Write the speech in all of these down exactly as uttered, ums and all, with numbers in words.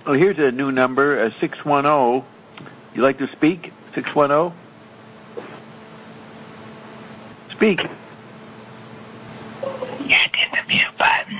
Oh, here's a new number, uh, six one zero. You like to speak? six one zero? Speak. Yeah, hit the mute button.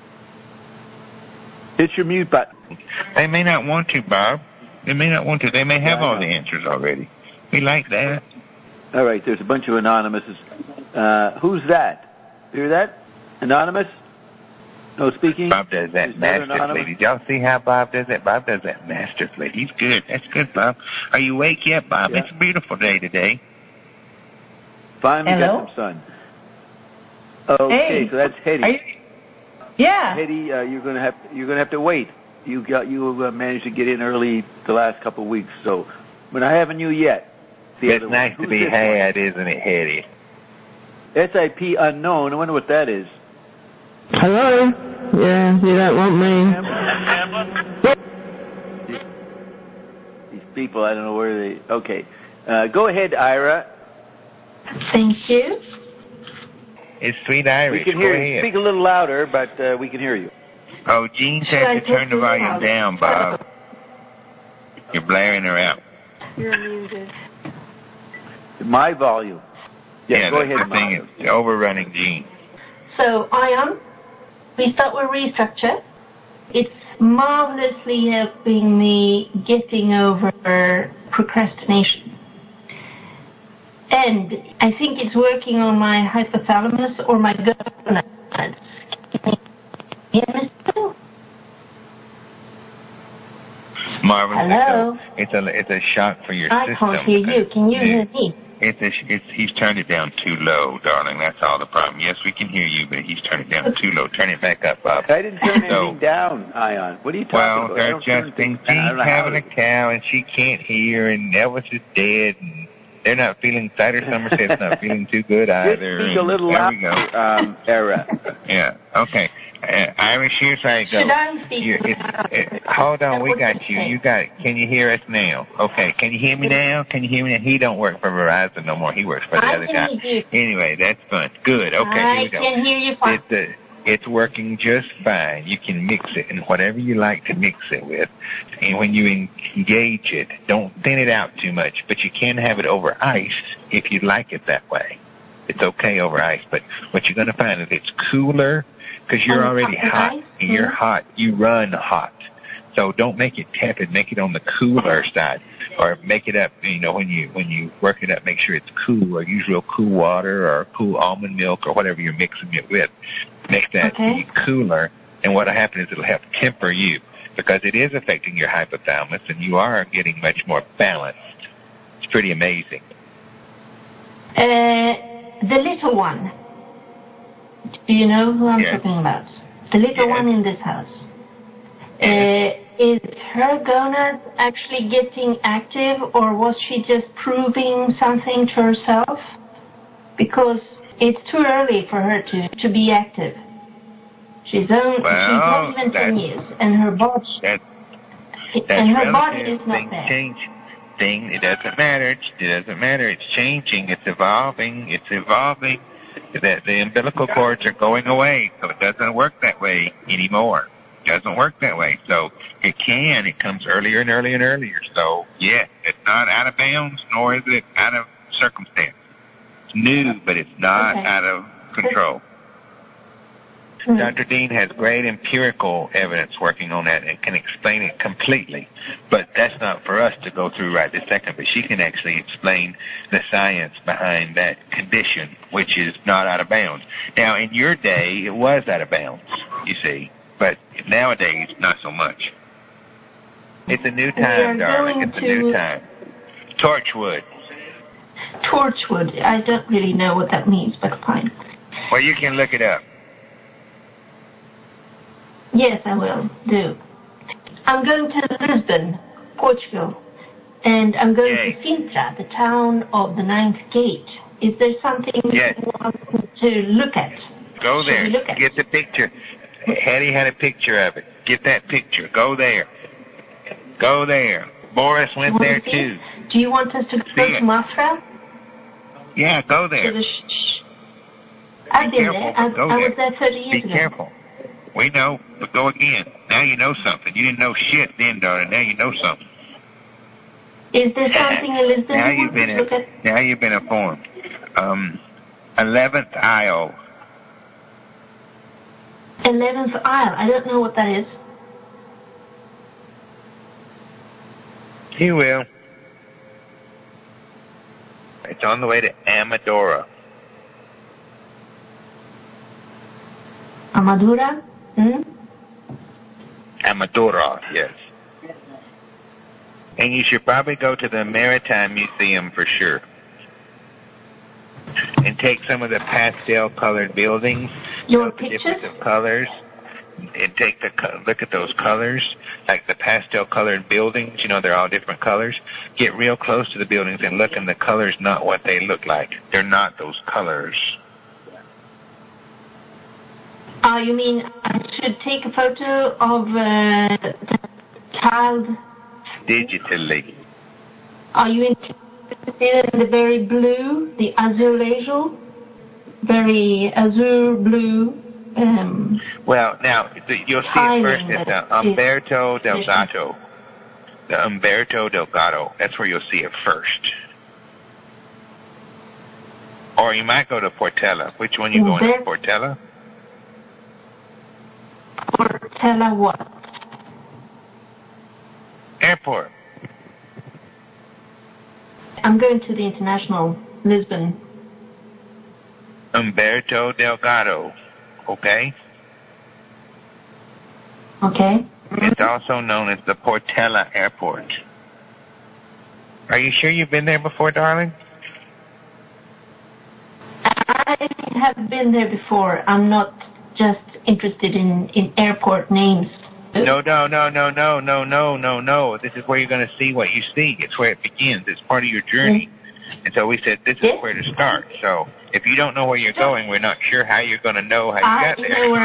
Hit your mute button. They may not want to, Bob. They may not want to. They may have yeah, all the answers already. We like that. All right, there's a bunch of anonymouses. Uh, who's that? Hear that? Anonymous? No speaking? Bob does that Is masterfully. Did y'all see how Bob does that? Bob does that masterfully. He's good. That's good, Bob. Are you awake yet, Bob? Yeah. It's a beautiful day today. Finally Hello? got some sun. Okay, hey. so that's Hetty. Are you... Yeah. Hetty, uh, you're gonna have you're gonna have to wait. You got you uh, managed to get in early the last couple of weeks, so we're not having you yet. The it's nice to be had, isn't it, Hetty? S I P unknown. I wonder what that is. Hello? Yeah, you don't want me. These people, I don't know where they... Okay. Uh, go ahead, Ira. Thank you. It's sweet Irish. We can hear you. Speak a little louder, but uh, we can hear you. Oh, Jean said to turn the volume down, Bob. You're blaring her out. You're muted. My volume. Yeah, yeah go ahead. The thing is overrunning, Jean. So, Ion, we start with restructure. It's marvelously helping me getting over procrastination. And I think it's working on my hypothalamus or my gonads. Can you hear me still? Marvelous. Hello? It's a, it's a shock for your I system. I can't hear you. Can you hear me? It's, a, it's He's turned it down too low, darling. That's all the problem. Yes, we can hear you, but he's turned it down too low. Turn it back up, Bob. I didn't turn so, anything down, Ion. What are you talking well, about? Well, they're just things. Jean's having a cow, and she can't hear, and Elvis is dead, and they're not feeling, Cider Somerset's not feeling too good either. Just speak a little louder, um, Era. Yeah, okay. Uh, Irish, here's how it goes. Should I speak? You, it's, it, hold on, we got you. You got it. Can you hear us now? Okay, can you hear me now? Can you hear me now? He don't work for Verizon no more. He works for the I other can guy. Hear you. Anyway, that's fun. Good. Okay, I here we go. can hear you fine. It's, uh, it's working just fine. You can mix it in whatever you like to mix it with. And when you engage it, don't thin it out too much, but you can have it over ice if you like it that way. It's okay over ice, but what you're going to find is it's cooler because you're already hot. And you're hot. You run hot. So don't make it tepid. Make it on the cooler side, or make it up. You know, when you when you work it up, make sure it's cool, or use real cool water or cool almond milk or whatever you're mixing it with. Make that okay. be cooler, and what'll happen is it'll help temper you because it is affecting your hypothalamus, and you are getting much more balanced. It's pretty amazing. Uh. The little one. Do you know who I'm yes. talking about? The little yes. one in this house. Yes. Uh, is her gonads actually getting active, or was she just proving something to herself? Because it's too early for her to, to be active. She's, on, well, she's not even ten years, and her body, that, and her body is not things there. Change. Thing. It doesn't matter. It doesn't matter. It's changing. It's evolving. It's evolving. The, the umbilical cords are going away, so it doesn't work that way anymore. It doesn't work that way. So it can. It comes earlier and earlier and earlier. So, yeah, it's not out of bounds, nor is it out of circumstance. It's new, but it's not okay. out of control. Mm-hmm. Doctor Dean has great empirical evidence working on that and can explain it completely. But that's not for us to go through right this second. But she can actually explain the science behind that condition, which is not out of bounds. Now, in your day, it was out of bounds, you see. But nowadays, not so much. It's a new time, darling. It's a new time. Torchwood. Torchwood. I don't really know what that means, but fine. Well, you can look it up. Yes, I will do. I'm going to Lisbon, Portugal, and I'm going Yay. to Sintra, the town of the Ninth Gate. Is there something yes. you want me to look at? Go there. Look at? Get the picture. Hattie had a picture of it. Get that picture. Go there. Go there. Boris went there to too. Do you want us to see go it. to Mafra? Yeah, go there. The sh- sh- I've been careful, there. I, go I there. was there thirty years Be ago. careful. We know. but go again. Now you know something. You didn't know shit then, darling. Now you know something. Is there something in Lisbon now you you've been look at? Now you've been informed. Um, eleventh aisle. Eleventh aisle. I don't know what that is. You will. It's on the way to Amadora. Amadura? Hmm? Amadora, yes. And you should probably go to the Maritime Museum for sure. And take some of the pastel-colored buildings. Your you know, pictures? The difference of colors. And take the look at those colors, like the pastel-colored buildings. You know, they're all different colors. Get real close to the buildings and look, and the colors not what they look like. They're not those colors. Uh, you mean I should take a photo of uh, the child? Digitally. Are you interested in the very blue, the azulejo? Very azure blue. Um, well, now, the, you'll see it first at the Umberto Delgado. The Umberto Delgado. That's where you'll see it first. Or you might go to Portela. Which one you going to, Portela? Portela what? Airport. I'm going to the International Lisbon. Umberto Delgado. Okay? Okay. It's also known as the Portela Airport. Are you sure you've been there before, darling? I have been there before. I'm not just interested in, in airport names. No, no, no, no, no, no, no, no, no. This is where you're going to see what you see. It's where it begins. It's part of your journey. Mm-hmm. And so we said this is yes. where to start. So if you don't know where you're going, we're not sure how you're going to know how you I got there. Know where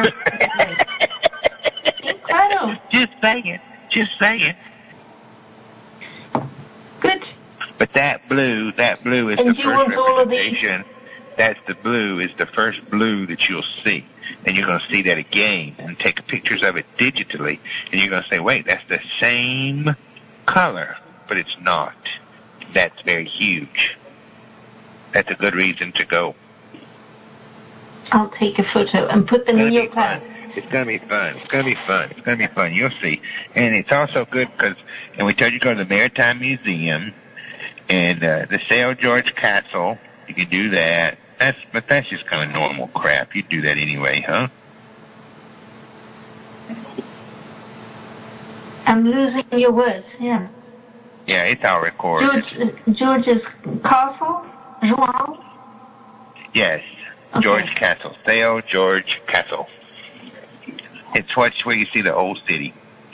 Incredible. Just saying. Just saying. Good. But that blue, that blue is and the first representation. That's the blue, is the first blue that you'll see. And you're going to see that again and take pictures of it digitally. And you're going to say, wait, that's the same color, but it's not. That's very huge. That's a good reason to go. I'll take a photo and put them in your class. It's going to be fun. It's going to be fun. It's going to be fun. You'll see. And it's also good because, and we told you to go to the Maritime Museum and uh, the Saint George Castle. You can do that. That's, but that's just kind of normal crap. You do that anyway, huh? I'm losing your words, yeah. Yeah, it's all recorded. George, uh, George's Castle? João? Yes, okay. George Castle. Saint George Castle. It's where you see the old city.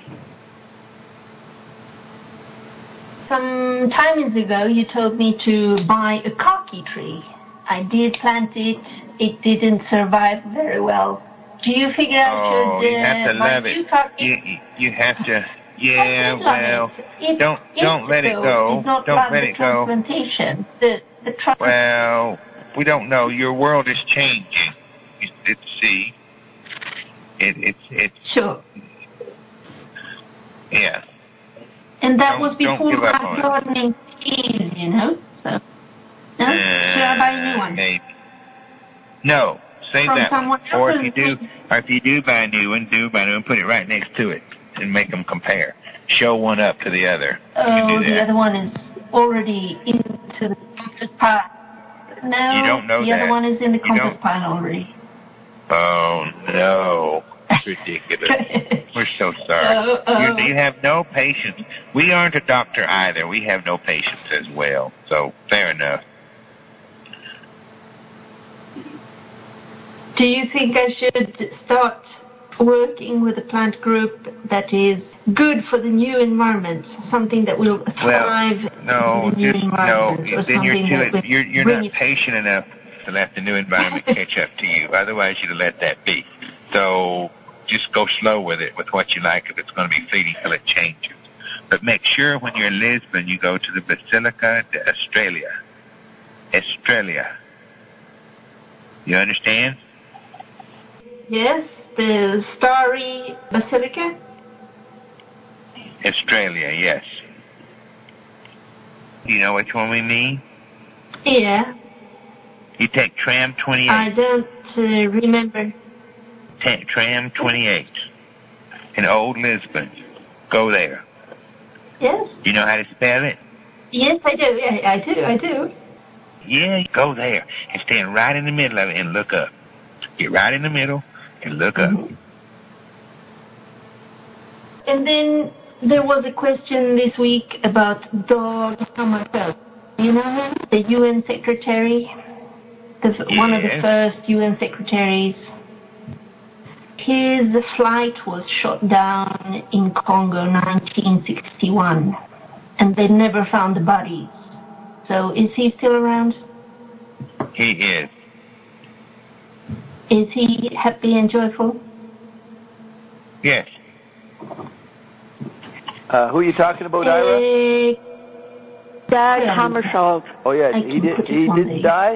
Some time ago, you told me to buy a coffee tree. I did plant it. It didn't survive very well. Do you figure I oh, should uh, you have to buy love two it. coffees? You, you have to. Yeah, well, it. don't don't let it go. It's not don't about let the it go. Transplantation. The the tra- well, we don't know. Your world is changing. It's see. It it's it's sure. Yeah. And that don't, was before my gardening skills, you know. So, no? Uh, Should I buy a new one? Maybe. No, save From that one. Or if you do, take... or if you do buy a new one, do buy a new one, put it right next to it and make them compare. Show one up to the other. Oh, the other one is already into the compost pile. No, you don't know the that. other one is in the compost pile already. Oh no. Ridiculous. We're so sorry. Uh, uh, you, you have no patience. We aren't a doctor either. We have no patience as well. So, fair enough. Do you think I should start working with a plant group that is good for the new environment, something that will thrive well, no, in the new just, environment? No, then you're, too, you're, you're not it... patient enough to let the new environment catch up to you. Otherwise, you'd let that be. So just go slow with it, with what you like, if it's going to be fleeting till it changes. But make sure when you're in Lisbon, you go to the Basilica de Estrela. Estrela. You understand? Yes, the Starry Basilica? Australia, yes. You know which one we mean? Yeah. You take tram twenty-eight. I don't uh, remember. Take tram twenty-eight in Old Lisbon. Go there. Yes. You know how to spell it? Yes, I do. I, I do. I do. Yeah, go there and stand right in the middle of it and look up. Get right in the middle and look up. Mm-hmm. And then there was a question this week about Dag Hammarskjöld. You know him? The U N secretary? The, yes. One of the first U N secretaries. His flight was shot down in Congo nineteen sixty-one. And they never found the bodies. So is he still around? He is. Is he happy and joyful? Yes. Uh, who are you talking about, Ira? Uh, Dag Hammarskjöld. Oh yeah, I he can did. put He it on didn't the- die.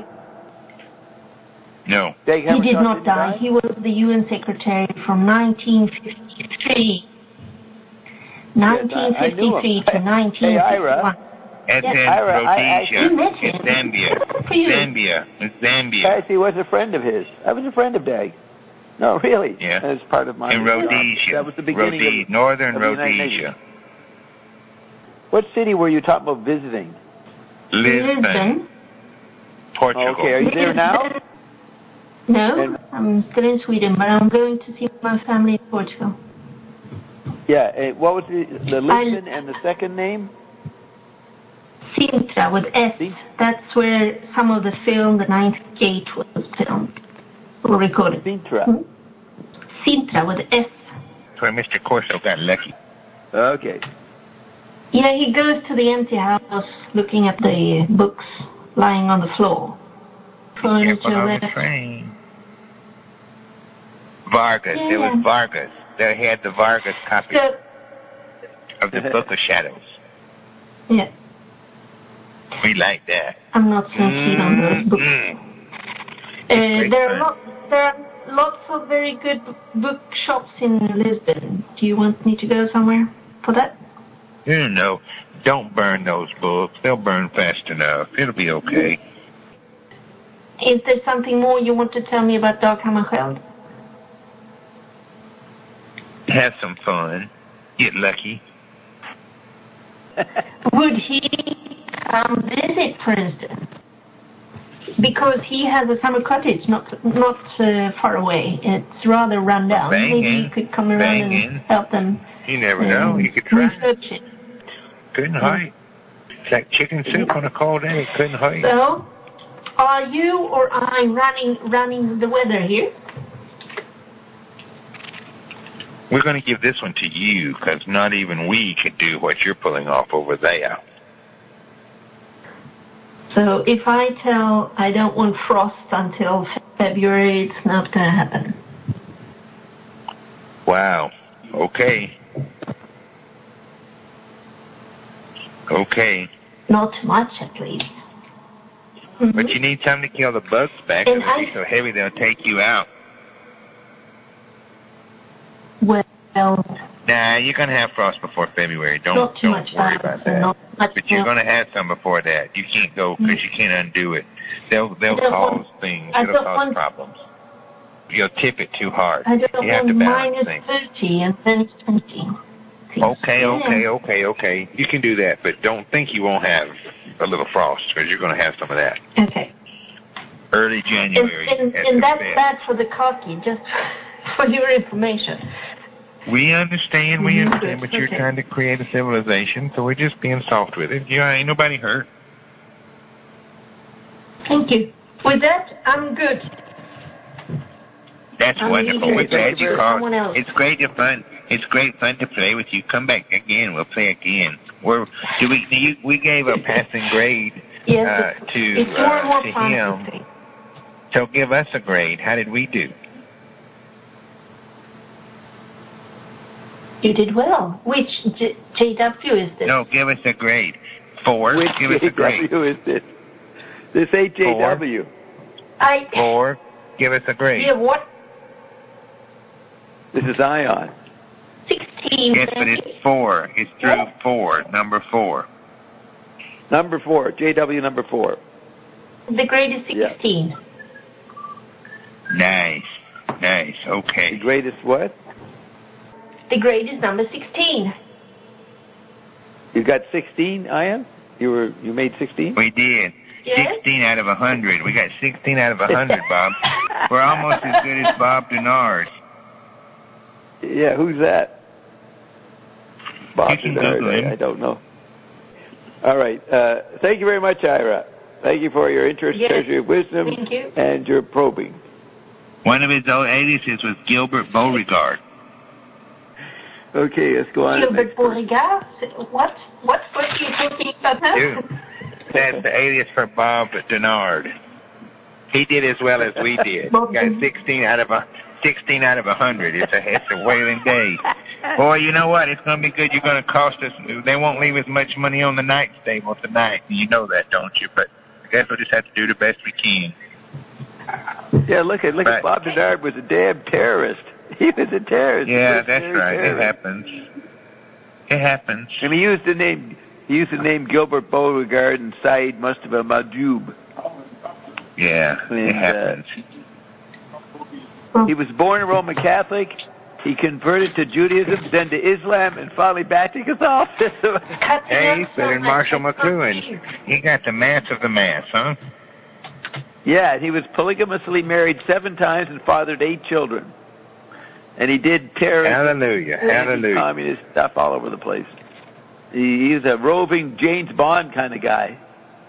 No. Dag He did Hammarskjöld not didn't die. He was the U N secretary from nineteen fifty-three. nineteen fifty-three to nineteen Hey, Ira. fifty-one. It's Yes. in Ira, I- I- Rhodesia. You met It's him. Zambia. Good for you. Zambia. It's Zambia. Actually, was a friend of his. I was a friend of Dag. No, really. Yeah. As part of my In Rhodesia. That was the beginning Rhodesia, of Northern of the United Rhodesia. Nations. What city were you talking about visiting? Lisbon, Lisbon. Portugal. Okay, are you there now? No, And- I'm still in Sweden, but I'm going to see my family in Portugal. Yeah. And what was the, the Lisbon and the second name? Sintra with S. See? That's where some of the film, The Ninth Gate, was filmed or recorded. Sintra. Hmm? Sintra with S. That's where Mister Corso got lucky. Okay. You know, he goes to the empty house looking at the books lying on the floor. Careful on the Furniture, train. Vargas. Yeah. It was Vargas. They had the Vargas copy So, of the Book of Shadows. yeah, We like that. I'm not so keen on those books. Mm-mm. Uh, great there, are fun. lot, there are lots of very good bookshops in Lisbon. Do you want me to go somewhere for that? You know, don't burn those books. They'll burn fast enough. It'll be okay. Is there something more you want to tell me about Dag Hammarskjöld? Have some fun. Get lucky. Would he come visit, for instance? Because he has a summer cottage not not uh, far away. It's rather run down. Banging, Maybe you could come around banging. and help them. You never um, know. You could try. research it. Couldn't hurt. It's like chicken soup on a cold day. Couldn't hurt. So, are you or I running running the weather here? We're going to give this one to you because not even we could do what you're pulling off over there. So if I tell I don't want frost until February, it's not going to happen. Wow. Okay. Okay. Not much, at least. Mm-hmm. But you need something to kill the bugs back. And They'll be I- so heavy they'll take you out. Well, Nah, you're going to have frost before February. Don't, not too don't much worry violence about and that. not much But you're more. going to have some before that. You can't go because you can't undo it. They'll they'll I don't cause want- things. I It'll don't cause want- problems. You'll tip it too hard. I don't You have to want balance minus things. thirty and then it's twenty. Okay, Yeah. okay, okay, okay. You can do that, but don't think you won't have a little frost because you're going to have some of that. Okay. Early And, January. and, at and the that's best. bad for the cocky, just for your information. We understand, we Mhm, understand, good, but you're okay. trying to create a civilization, so we're just being soft with it. You know, ain't nobody hurt. Thank you. With that, I'm good. That's I'm wonderful. leaving We're it glad to you someone called. else. It's great to fun. It's great fun to play with you. Come back again. We'll play again. We're do we do you, we gave a passing grade Yes, uh, it's, to it's more and more uh, to fun him. to say. So give us a grade. How did we do? You did well. Which J- JW is this? No, give us a grade. Four. Which give us a grade. J W is this? This ain't J W. I Four. Give us a grade. Yeah, what? This is Ion. sixteen. Yes, but it's four. It's through four, number four. Number four, J W number four. The grade is sixteen. Yeah. Nice. Nice. Okay. The greatest what? The grade is number sixteen. You got sixteen, Ian? You were you made sixteen? We did. Yes? sixteen out of a hundred. We got sixteen out of a hundred, Bob. We're almost as good as Bob Denard. Yeah, who's that? Bob You can Denard, Google him. I, I don't know. All right. Uh, thank you very much, Ira. Thank you for your interest, Yes. treasure of wisdom, Thank you. and your probing. One of his old aliases was Gilbert Beauregard. Okay, let's go on. to the Gilbert next person. Beauregard? What? What? What are you talking about now? Dude, that's the alias for Bob Denard. He did as well as we did. Bob Got Denard. sixteen out of a sixteen out of a hundred. It's a it's a whaling day. Boy, you know what? It's going to be good. You're going to cost us. They won't leave as much money on the night table tonight. You know that, don't you? But I guess we'll just have to do the best we can. Yeah, look at look Right. at Bob Denard was a damn terrorist. He was a terrorist. Yeah, He was a that's right. It terrorist. happens. It happens. And he used the name he used the name Gilbert Beauregard and Said Mustafa Majoub. Yeah, And, it uh, happens. He was born a Roman Catholic. He converted to Judaism, then to Islam, and finally back to Catholicism. Hey, he's better than Marshall McLuhan. He got the mass of the mass, huh? Yeah, and he was polygamously married seven times and fathered eight children. And he did terrorist, Hallelujah, hallelujah. communist stuff all over the place. He, he's a roving James Bond kind of guy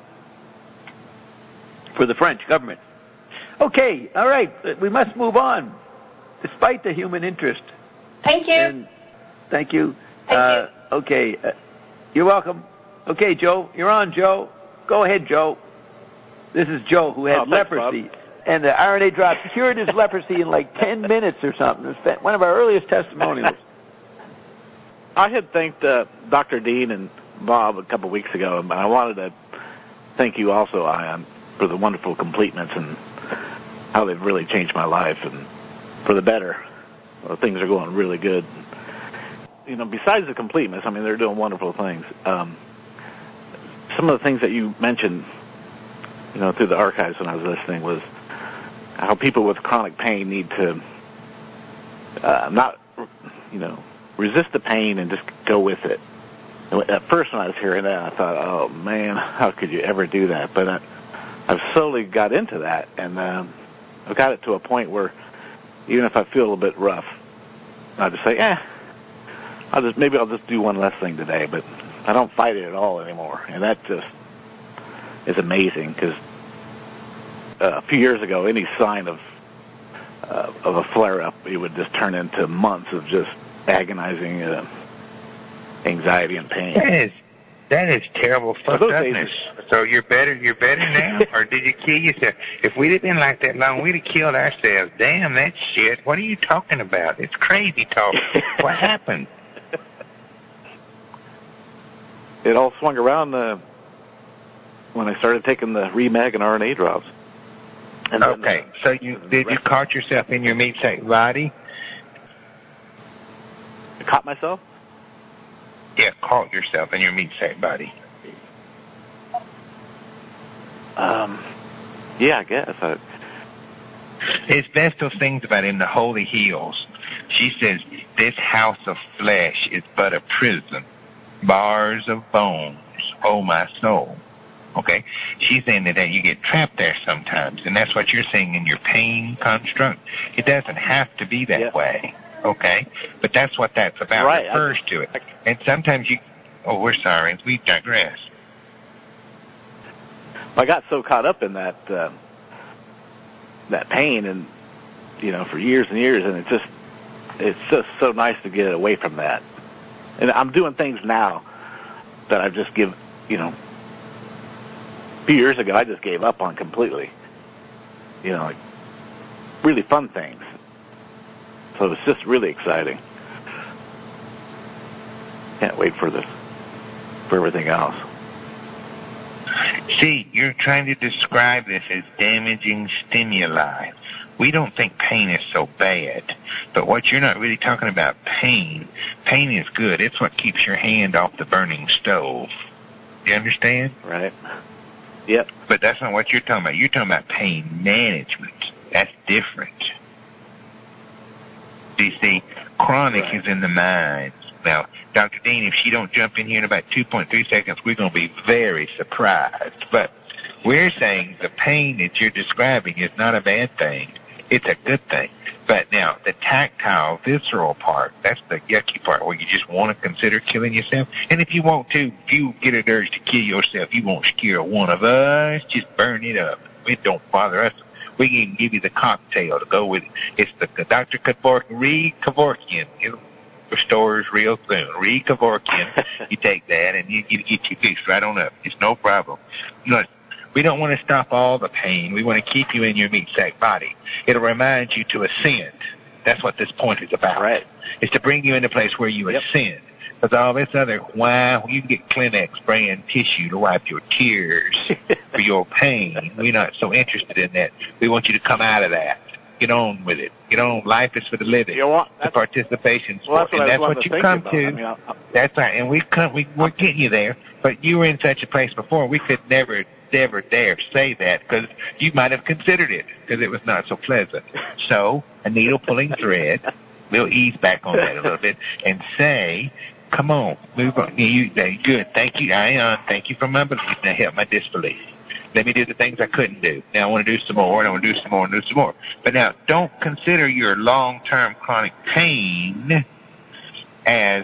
for the French government. Okay, all right, we must move on, despite the human interest. Thank you. And thank you. Thank uh, Okay, uh, you're welcome. Okay, Joe, you're on, Joe. Go ahead, Joe. This is Joe, who had Oh, thanks, leprosy. And the R N A drops cured his leprosy in like ten minutes or something. It was one of our earliest testimonials. I had thanked uh, Doctor Dean and Bob a couple weeks ago, and I wanted to thank you also, Ian, for the wonderful completeness and how they've really changed my life and for the better. Well, things are going really good. You know, besides the completeness, I mean, they're doing wonderful things. Um, some of the things that you mentioned, you know, through the archives when I was listening was how people with chronic pain need to uh, not, you know, resist the pain and just go with it. And at first when I was hearing that, I thought, oh, man, how could you ever do that? But I, I've slowly got into that, and um, I've got it to a point where even if I feel a little bit rough, I just say, eh, I'll just maybe I'll just do one less thing today, but I don't fight it at all anymore. And that just is amazing because uh, a few years ago, any sign of uh, of a flare-up, it would just turn into months of just agonizing uh, anxiety and pain. That is that is terrible fucked those upness. So you're better you're better now? Or did you kill yourself? If we'd have been like that long, we'd have killed ourselves. Damn that shit. What are you talking about? It's crazy talk. What happened? It all swung around uh, when I started taking the Remag and R N A drops. And then, Okay. uh, So you did you caught yourself in your meat sack body? I caught myself? Yeah, caught yourself in your meat sack body. Um, yeah, I guess. I, It's Vestal sings about in the Holy Hills. She says, this house of flesh is but a prison, bars of bones, oh my soul. Okay? She's saying that you get trapped there sometimes, and that's what you're saying in your pain construct. It doesn't have to be that Yeah. way, okay? But that's what that's about. Right. It refers to it. And sometimes you, oh, we're sorry, we digress. I got so caught up in that uh, that pain, and you know, for years and years, and it just it's just so nice to get away from that. And I'm doing things now that I just give, you know, a few years ago I just gave up on completely. You know, like really fun things. So it's just really exciting. Can't wait for this, for everything else. See, you're trying to describe this as damaging stimuli. We don't think pain is so bad, but what you're not really talking about, pain, pain is good. It's what keeps your hand off the burning stove. You understand? Right. Yep. But that's not what you're talking about. You're talking about pain management. That's different. You see, chronic right. is in the mind. Now, Doctor Dean, if she don't jump in here in about two point three seconds, we're going to be very surprised. But we're saying the pain that you're describing is not a bad thing. It's a good thing. But now, the tactile, visceral part, that's the yucky part where you just want to consider killing yourself. And if you want to, if you get an urge to kill yourself, you won't scare one of us. Just burn it up. It don't bother us. We can even give you the cocktail to go with it. It's the Doctor Kevorkian, Reed Kevorkian. It'll restores real soon. Reed Kevorkian. You take that and you, you get you fixed right on up. It's no problem. You know, we don't want to stop all the pain. We want to keep you in your meat sack body. It'll remind you to ascend. That's what this point is about. Right. It's to bring you in a place where you yep. ascend. Because all this other, why, you can get Kleenex brand tissue to wipe your tears for your pain. We're not so interested in that. We want you to come out of that. Get on with it. Get on. Life is for the living. You know the participation well, sport. And that's what you come about. to. I mean, I'll, I'll, that's right. And we come, we, we're getting you there. But you were in such a place before, we could never, never dare say that because you might have considered it because it was not so pleasant. So, a needle pulling thread. We'll ease back on that a little bit and say, come on, move on. You, good. Thank you, Ion. Thank you for my belief. Now help my disbelief. Let me do the things I couldn't do. Now I want to do some more, and I want to do some more, and do some more. But now, don't consider your long-term chronic pain as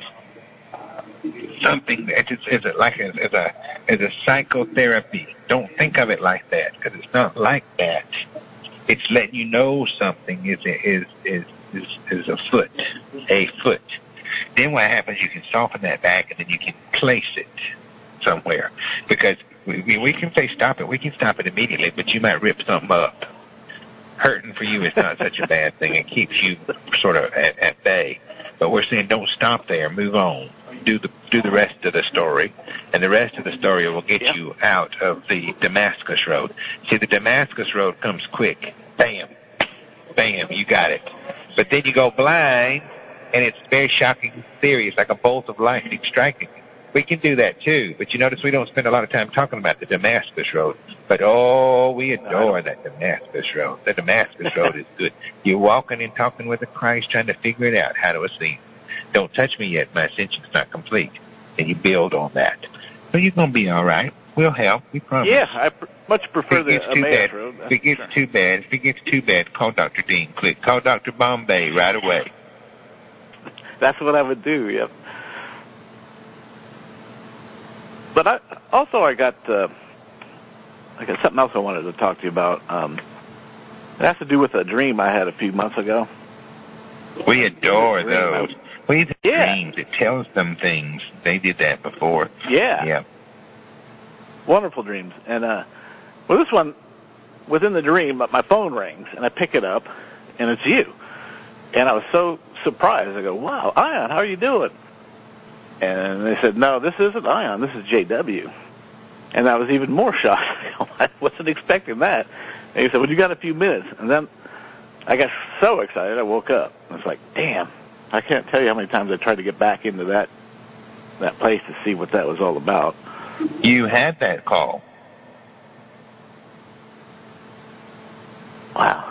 something that is, is a, like a, as a as a psychotherapy. Don't think of it like that because it's not like that. It's letting you know something is is is is, is a foot, a foot. Then what happens? You can soften that back, and then you can place it somewhere because. We, we can say stop it. We can stop it immediately, but you might rip something up. Hurting for you is not such a bad thing. It keeps you sort of at, at bay. But we're saying don't stop there. Move on. Do the do the rest of the story, and the rest of the story will get yep. you out of the Damascus Road. See, the Damascus Road comes quick. Bam. Bam. You got it. But then you go blind, and it's a very shocking theory. It's like a bolt of lightning striking you. We can do that, too. But you notice we don't spend a lot of time talking about the Damascus Road. But, oh, we adore that Damascus Road. The Damascus Road is good. You're walking and talking with the Christ, trying to figure it out, how to ascend. Don't touch me yet. My ascension's not complete. And you build on that. So you're going to be all right. We'll help. We promise. Yeah, I pr- much prefer the Emmaus Road. If it gets sure. too bad, if it gets too bad, call Doctor Dean. Click. Call Doctor Bombay right away. That's what I would do, yep. But I, also I got uh, I got something else I wanted to talk to you about. Um, it has to do with a dream I had a few months ago. We adore those. We have yeah. dreams. It tells them things. They did that before. Yeah. Yeah. Wonderful dreams. And uh, well, this one, within the dream, my phone rings, and I pick it up, and it's you. And I was so surprised. I go, wow, Ion, how are you doing? And they said, no, this isn't Ion, this is J W. And I was even more shocked. I wasn't expecting that. And he said, well, you got a few minutes. And then I got so excited, I woke up. I was like, damn, I can't tell you how many times I tried to get back into that that place to see what that was all about. You had that call. Wow.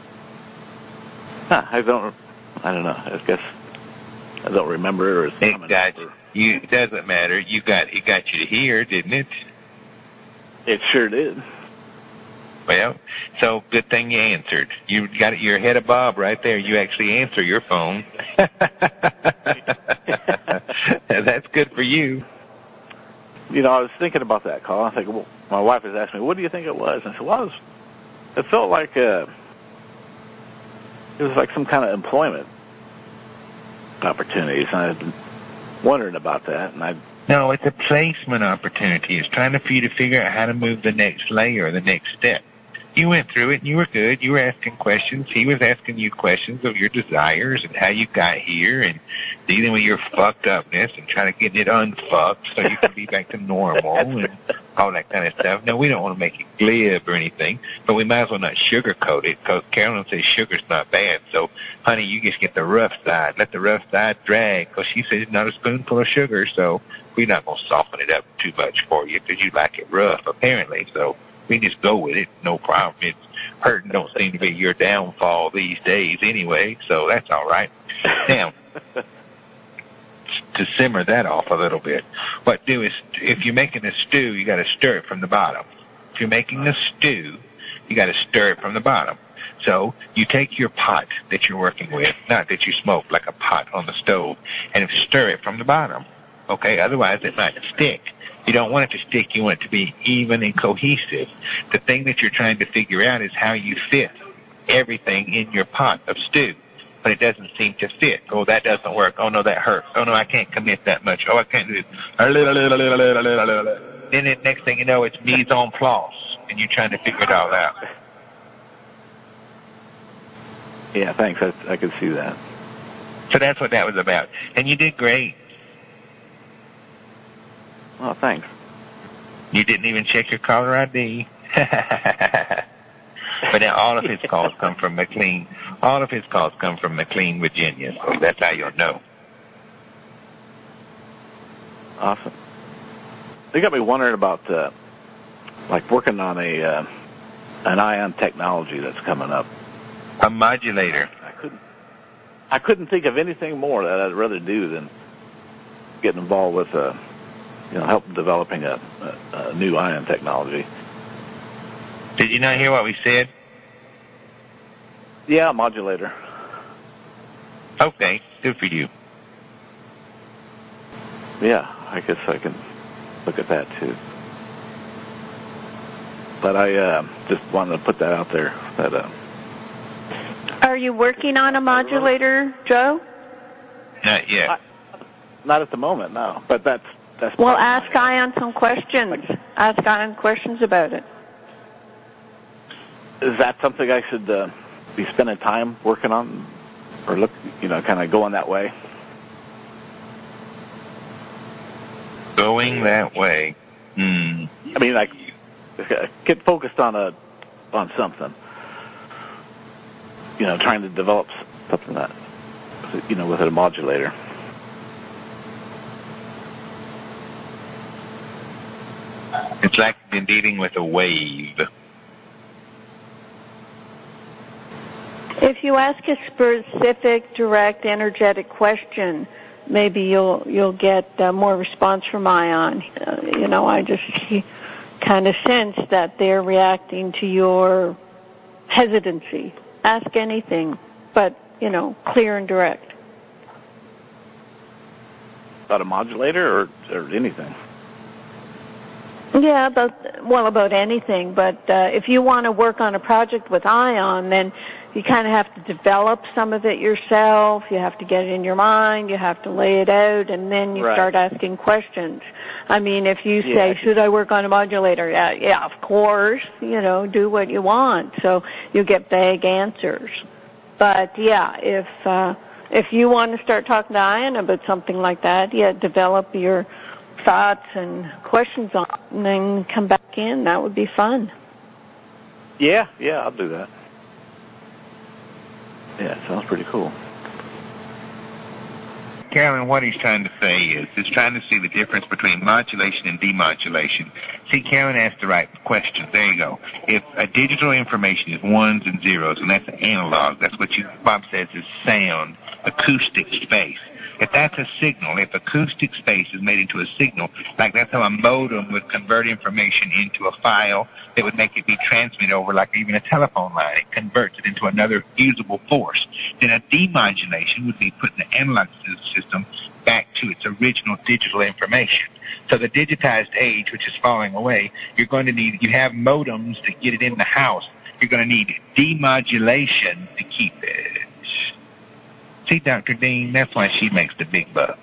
Huh, I don't, I don't know, I guess... I don't remember it. Or it's it got you. It doesn't matter. You got it. Got you to hear, didn't it? It sure did. Well, so good thing you answered. You got it. You're ahead of Bob right there. You actually answer your phone. That's good for you. You know, I was thinking about that call. I think well, my wife was asking me, "What do you think it was?" And I said, "Well, it, was, it felt like uh, it was like some kind of employment." Opportunities. And I've been wondering about that, and I. No, it's a placement opportunity. It's trying to for you to figure out how to move the next layer, the next step. You went through it, and you were good. You were asking questions. He was asking you questions of your desires and how you got here, and dealing with your fucked upness and trying to get it unfucked so you can be back to normal. And all that kind of stuff. No, we don't want to make it glib or anything, but we might as well not sugarcoat it, because Carolyn says sugar's not bad. So, honey, you just get the rough side. Let the rough side drag, because she says not a spoonful of sugar, so we're not going to soften it up too much for you, because you like it rough, apparently. So we just go with it, no problem. It's hurting don't seem to be your downfall these days anyway, so that's all right. Now, to simmer that off a little bit, what do is, if you're making a stew, you got to stir it from the bottom. If you're making a stew, you got to stir it from the bottom. So you take your pot that you're working with, not that you smoke like a pot on the stove, and stir it from the bottom. Okay, otherwise it might stick. You don't want it to stick. You want it to be even and cohesive. The thing that you're trying to figure out is how you fit everything in your pot of stew. But it doesn't seem to fit. Oh, that doesn't work. Oh, no, that hurts. Oh, no, I can't commit that much. Oh, I can't do it. Then the next thing you know, it's mise en place, and you're trying to figure it all out. Yeah, thanks. I, I could see that. So that's what that was about. And you did great. Oh, thanks. You didn't even check your caller I D. But now all of his calls come from McLean. All of his calls come from McLean, Virginia. So that's how you'll know. Awesome. They got me wondering about, uh, like, working on a uh, an ion technology that's coming up. A modulator. I couldn't. I couldn't think of anything more that I'd rather do than get involved with, uh, you know, help developing a, a, a new ion technology. Did you not hear what we said? Yeah, a modulator. Okay, good for you. Yeah, I guess I can look at that too. But I uh, just wanted to put that out there. That. Uh, Are you working on a modulator, Joe? Not yet. I, not at the moment, no. But that's that's. Well, ask Ion some questions. Ask Ion questions about it. Is that something I should uh, be spending time working on, or look, you know, kind of going that way? Going that way. Hmm. I mean, like, get focused on a on something. You know, trying to develop something that, you know, with a modulator. It's like been dealing with a wave. If you ask a specific, direct, energetic question, maybe you'll you'll get uh, more response from Ion. Uh, you know, I just kind of sense that they're reacting to your hesitancy. Ask anything, but, you know, clear and direct. About a modulator or, or anything? Yeah, about, well, about anything, but uh, if you want to work on a project with Ion, then you kind of have to develop some of it yourself. You have to get it in your mind. You have to lay it out, and then you right. start asking questions. I mean, if you yeah, say, I should I work on a modulator? Yeah, yeah, of course. You know, do what you want. So you get vague answers. But, yeah, if uh, if you want to start talking to Ion about something like that, yeah, develop your thoughts and questions on it, and then come back in. That would be fun. Yeah, yeah, I'll do that. Yeah, sounds pretty cool. Carolyn, what he's trying to say is he's trying to see the difference between modulation and demodulation. See, Carolyn asked the right questions. There you go. If a digital information is ones and zeros, and that's an analog, that's what you, Bob says is sound, acoustic space. If that's a signal, if acoustic space is made into a signal, like that's how a modem would convert information into a file that would make it be transmitted over, like even a telephone line. It converts it into another usable force. Then a demodulation would be putting the analog system back to its original digital information. So the digitized age, which is falling away, you're going to need, you have modems to get it in the house. You're going to need demodulation to keep it. See, Doctor Dean, that's why she makes the big bucks.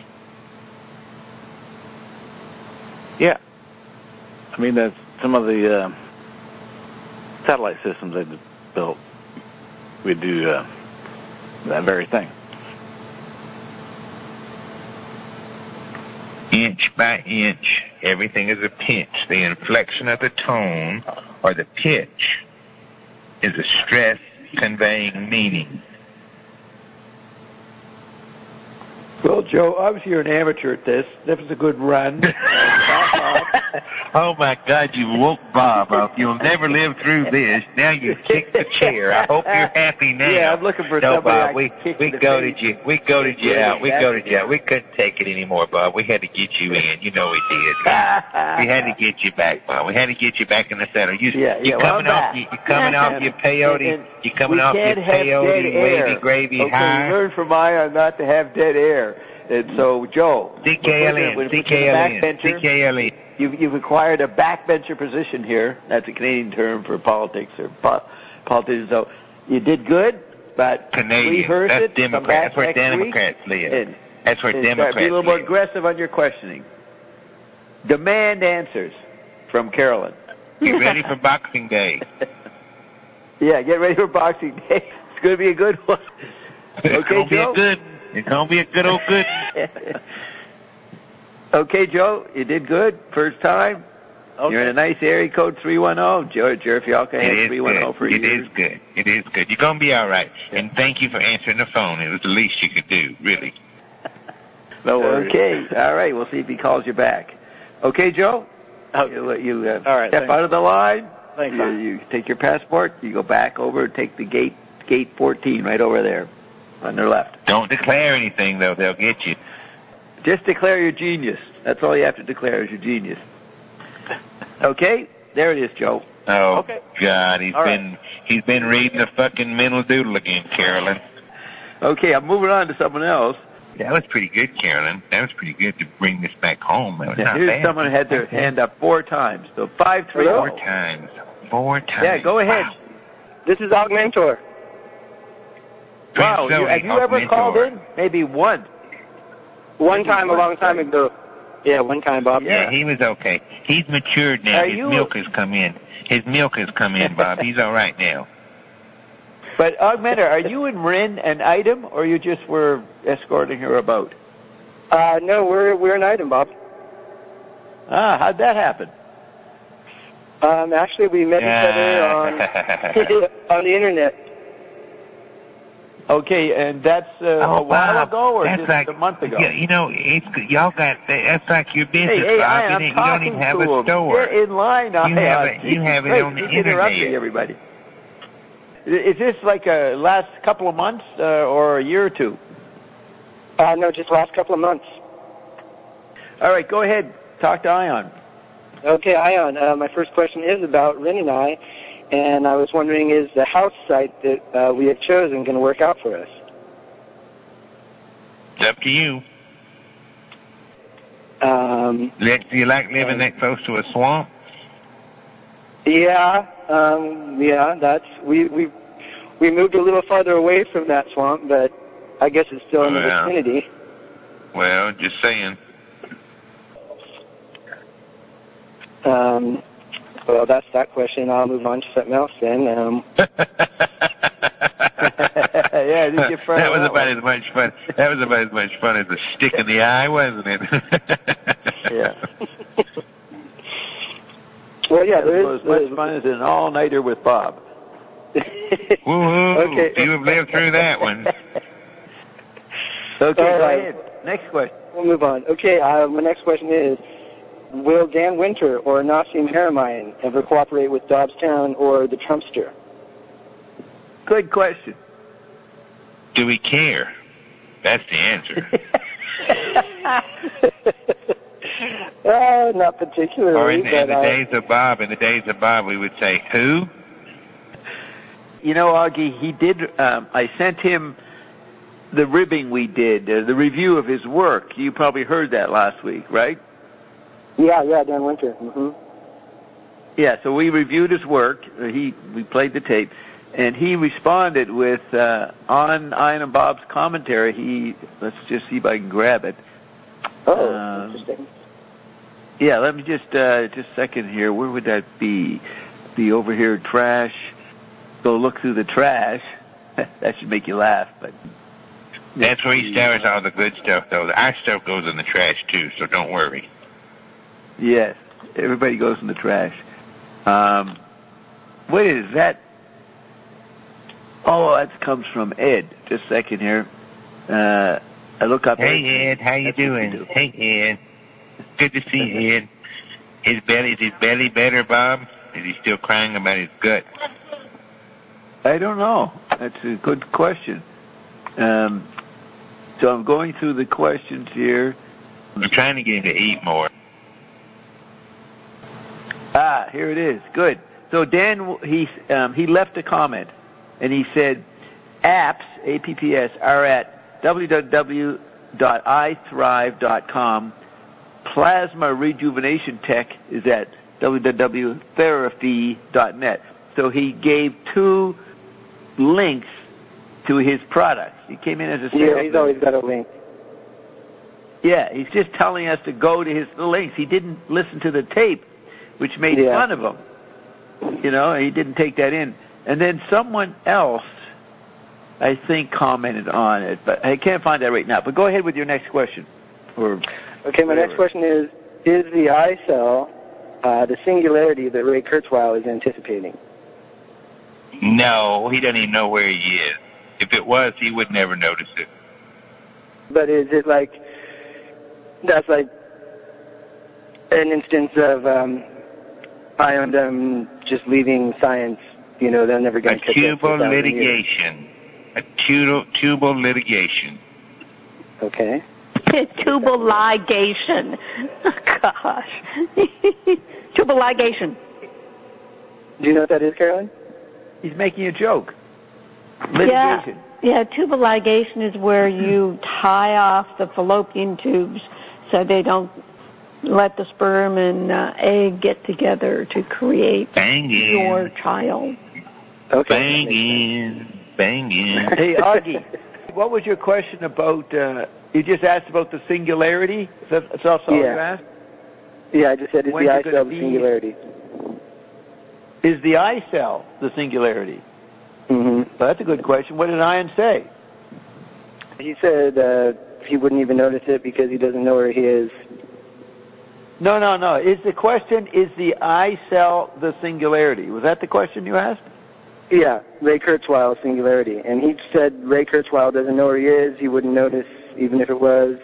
Yeah. I mean, that's some of the uh, satellite systems they've built, we do uh, that very thing. Inch by inch, everything is a pinch. The inflection of the tone or the pitch is a stress conveying meaning. Well, Joe, obviously you're an amateur at this. That was a good run. Oh, my God, you woke Bob up. You'll never live through this. Now you kicked the chair. I hope you're happy now. Yeah, I'm looking for no, somebody Bob, I we, can kick we in the goaded face. you. We goaded you Yeah, out. We goaded you out. We couldn't take it anymore, Bob. We had to get you in. You know we did. We had to get you back, Bob. We had to get you back in the center. You, yeah, you're yeah, well, coming off. You, you're coming off your peyote. And, and you're coming off your can't have peyote, dead wavy air. gravy okay, high. Learn from Ion not to have dead air. And so, Joe, C K L N, C K L N, C K L N. You've, you've acquired a backbencher position here. That's a Canadian term for politics or po- politicians. So you did good, but Canadian. rehearse That's it. Democrat. That's where next Democrats week, live. And, That's where and Democrats start, be a little more live. aggressive on your questioning. Demand answers from Carolyn. Get ready for Boxing Day. Yeah, get ready for Boxing Day. It's going to be a good one. It's Okay, gonna be Joe? a good. It's gonna be a good old good. Okay, Joe, you did good. First time. Okay. You're in a nice area code three one zero. Joe, Jerry Fialka It had is three one zero good. for It years. is good. It is good. You're gonna be all right. And thank you for answering the phone. It was the least you could do, really. No worries. Okay, all right. We'll see if he calls you back. Okay, Joe. Okay. You, you uh, All right, step thanks. out of the line. Thanks, You, Ion. you take your passport. You go back over and take the gate gate fourteen right over there on their left. Don't declare anything though; they'll get you. Just declare your genius. That's all you have to declare is your genius. Okay, there it is, Joe. Oh Okay. God, he's All been right. he's been reading the fucking mental doodle again, Carolyn. Okay, I'm moving on to someone else. That was pretty good, Carolyn. That was pretty good to bring this back home. That was Yeah, not here's bad. someone who had their hand up four times. So five, three, Four oh. times. Four times. Yeah, go ahead. Wow. This is Augmentor. Wow, you, have you ever Augmentor. called in? Maybe once. One time, a long time ago. Yeah, one time, Bob. Yeah, he was okay. He's matured now. Are His you- milk has come in. His milk has come in, Bob. He's all right now. But Augmenter, are you and Rin an item, or you just were escorting her about? Uh, no, we're we're an item, Bob. Ah, how'd that happen? Um, actually, we met each other on on the internet. Okay, and that's uh, Oh, a while Bob, ago, or that's just like, a month ago? You, you know, it's y'all got that's like your business, Hey, hey, Bob. I, you, I'm didn't- you talking don't even have to a him. store. Get in line. You I, have uh, it- you have it great. on the Keep interrupting internet. everybody. Is this like a last couple of months uh, or a year or two? Uh, no, just last couple of months. All right, go ahead. Talk to Ion. Okay, Ion. Uh, my first question is about Ren and I, and I was wondering, is the house site that uh, we have chosen going to work out for us? It's up to you. Um, Do you like living that close to a swamp? yeah, um, yeah. That's we we we moved a little farther away from that swamp, but I guess it's still in the Well. vicinity. Well, just saying. Um, well, that's that question. I'll move on to something else then. Um, Yeah, did you fire that was that about one? as much fun. That was about as much fun as a stick in the eye, wasn't it? Yeah. well, yeah, That there was is. as much fun as an all-nighter with Bob. Woo-hoo. Okay. You have lived through that one. Okay, All go right. ahead. Next question. We'll move on. Okay, uh, my next question is, will Dan Winter or Nassim Haramein ever cooperate with Dobbstown or the Trumpster? Good question. Do we care? That's the answer. uh, not particularly. Or in, the- in but, the uh, days of Bob, in the days of Bob, we would say, who? You know, Augie, he did, um, I sent him the ribbing we did, uh, the review of his work. You probably heard that last week, right? Yeah, yeah, Dan Winter. hmm Yeah, so we reviewed his work. Uh, He We played the tape. And he responded with, uh, on Ian and Bob's commentary, he, let's just see if I can grab it. Oh, Um, interesting. Yeah, let me just, uh, just a second here. Where would that be? Be over here, trash. Go look through the trash. That should make you laugh, but That's where he stores all the good stuff, though. Our stuff goes in the trash, too, so don't worry. Yes, everybody goes in the trash. Um, what is that? Oh, that comes from Ed. Just a second here. Uh, I look up. Hey, Ed, how you doing? Do. Hey, Ed. Good to see you, Ed. His belly, is his belly better, Bob? Is he still crying about his gut? I don't know. That's a good question. Um, so I'm going through the questions here. I'm trying to get him to eat more. Ah, here it is. Good. So Dan, he um, he left a comment, and he said, apps, A P P S, are at w w w dot i thrive dot com. Plasma Rejuvenation Tech is at w w w dot therapy dot net. So he gave two links to his products. He came in as a salesman. Yeah, he's always got a link. Yeah, he's just telling us to go to his the links. He didn't listen to the tape, which made yeah. fun of him. You know, he didn't take that in. And then someone else, I think, commented on it, but I can't find that right now. But go ahead with your next question. Or okay, my whatever. next question is, is the eye cell uh, the singularity that Ray Kurzweil is anticipating? No, he doesn't even know where he is. If it was, he would never notice it. But is it like, that's like an instance of um, I am them just leaving science, you know, they're never going to catch up for a thousand litigation. A tubal, tubal litigation. Okay. Tubal ligation. Gosh. Tubal ligation. Do you know what that is, Carolyn? He's making a joke. Litigation. Yeah, yeah, tubal ligation is where you tie off the fallopian tubes so they don't let the sperm and uh, egg get together to create Banging. your child. Okay. Banging. Banging. Hey, Augie, what was your question about, uh, you just asked about the singularity? That's also all yeah. you asked? Yeah, I just said, is When's the eye it cell gonna the be? singularity? Is the eye cell the singularity? Mm-hmm. Well, that's a good question. What did Ian say? He said uh, he wouldn't even notice it because he doesn't know where he is. No, no, no. Is the question, is the eye cell the singularity? Was that the question you asked? Yeah, Ray Kurzweil singularity. And he said Ray Kurzweil doesn't know where he is. He wouldn't notice even if it was.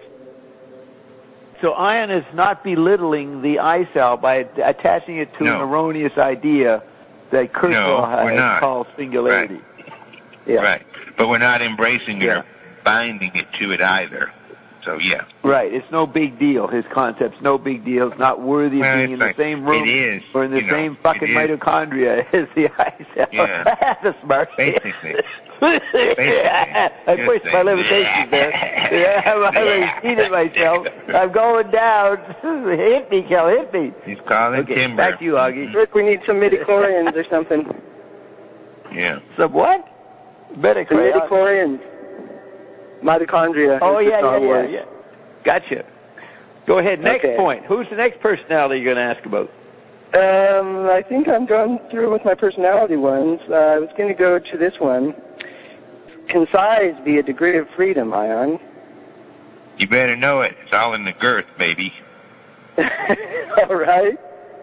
So Ian is not belittling the eye cell by attaching it to no. an erroneous idea that Kurzweil no, has not. called singularity. Right. Yeah. Right. But we're not embracing it yeah. or binding it to it either. So, yeah. Right. It's no big deal. His concept's no big deal. It's not worthy well, of being in like, the same room it is, or in the you same know, fucking mitochondria as the eye cell. Yeah. That's smart. Basically. Basically. I pushed my limitations there. Yeah, I'm, I'm repeating myself. I'm going down. Hit me, Kel. Hit me. He's calling okay, timber. back to you, Augie. Rick, we need some midichlorians or something. Yeah. Some what? Midichlorians. Some midichlorians. Mitochondria. Oh, yeah, Star yeah, Wars. yeah, yeah. Gotcha. Go ahead. Next okay. point. Who's the next personality you're going to ask about? Um, I think I'm going through with my personality ones. Uh, I was going to go to this one. Can size be a degree of freedom, Ion? You better know it. It's all in the girth, baby. All right.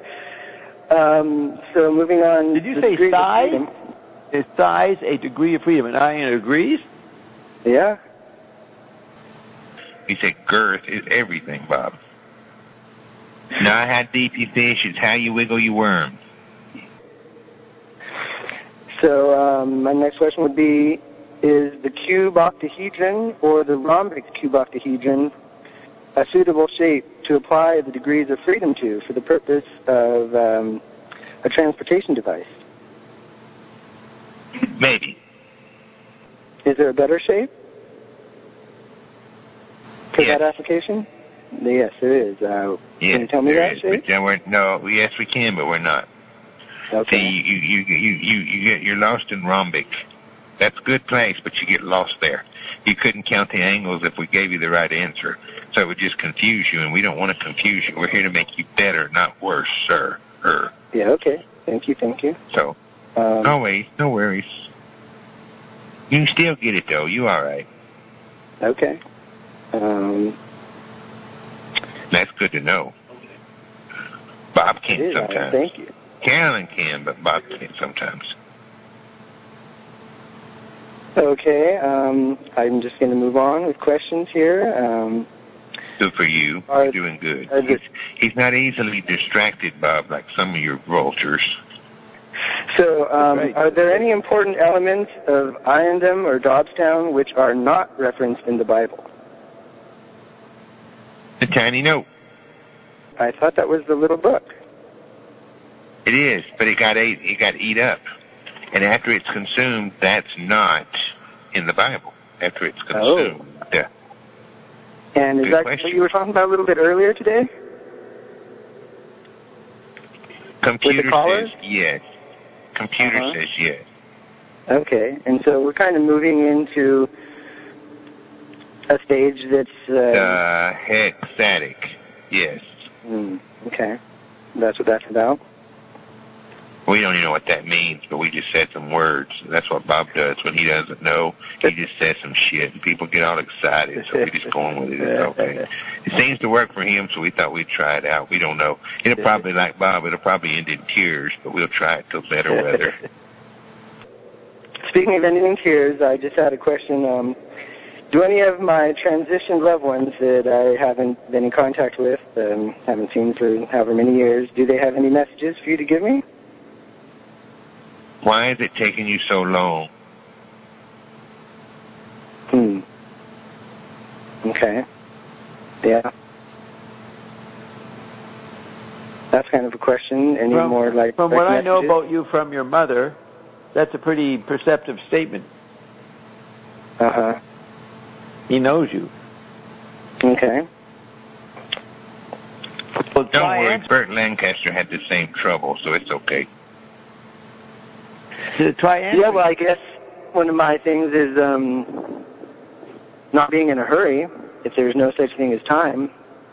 Um, so moving on. Did you say size? Is size a degree of freedom? And Ian agrees? Yeah. He said girth is everything, Bob. Not how deep you fish, it's how you wiggle your worms. So um, my next question would be, is the cube octahedron or the rhombic cube octahedron a suitable shape to apply the degrees of freedom to for the purpose of um, a transportation device? Maybe. Is there a better shape for yes. that application? Yes, there is. Uh, yes, can you tell me there that is, shape? But then we're, no, yes, we can, but we're not. Okay. See, you, you, you, you, you get, you're lost in rhombic. That's a good place, but you get lost there. You couldn't count the angles if we gave you the right answer. So it would just confuse you, and we don't want to confuse you. We're here to make you better, not worse, sir. Her. Yeah, okay. Thank you, thank you. So, um, no worries, no worries. You can still get it, though. You all right. Okay. Um, That's good to know. Bob it can't is, Alan. sometimes. Thank you. Carolyn can, but Bob can't sometimes. Okay. Um, I'm just going to move on with questions here. Um, Good for you. Are- You're doing good. are the- He's, he's not easily distracted, Bob, like some of your vultures. So, um, That's right. are there any important elements of Iondom or Dobbstown which are not referenced in the Bible? The tiny note. I thought that was the little book. It is, but it got ate. It got eat up, and after it's consumed, that's not in the Bible. After it's consumed. Oh. Yeah. And is Good that question. what you were talking about a little bit earlier today? Computer caller? says yes. Computer Uh-huh. says yes. Okay. And so we're kind of moving into a stage that's... Uh, Uh, hexatic. Yes. hmm, okay. That's what that's about? We don't even know what that means, but we just said some words. That's what Bob does when he doesn't know. He just says some shit, and people get all excited, so we just go on with it. It's okay. It seems to work for him, so we thought we'd try it out. We don't know. It'll probably, like Bob, it'll probably end in tears, but we'll try it till better weather. Speaking of ending in tears, I just had a question. Um, do any of my transitioned loved ones that I haven't been in contact with, um, haven't seen for however many years, do they have any messages for you to give me? Why is it taking you so long? Hmm. Okay. Yeah. That's kind of a question. Any From, more like from direct what I know messages? about you from your mother, that's a pretty perceptive statement. Uh-huh. He knows you. Okay. Well, Don't try worry, answer- Burt Lancaster had the same trouble, so it's okay. to try answering. Yeah, well, I guess one of my things is um, not being in a hurry, if there's no such thing as time.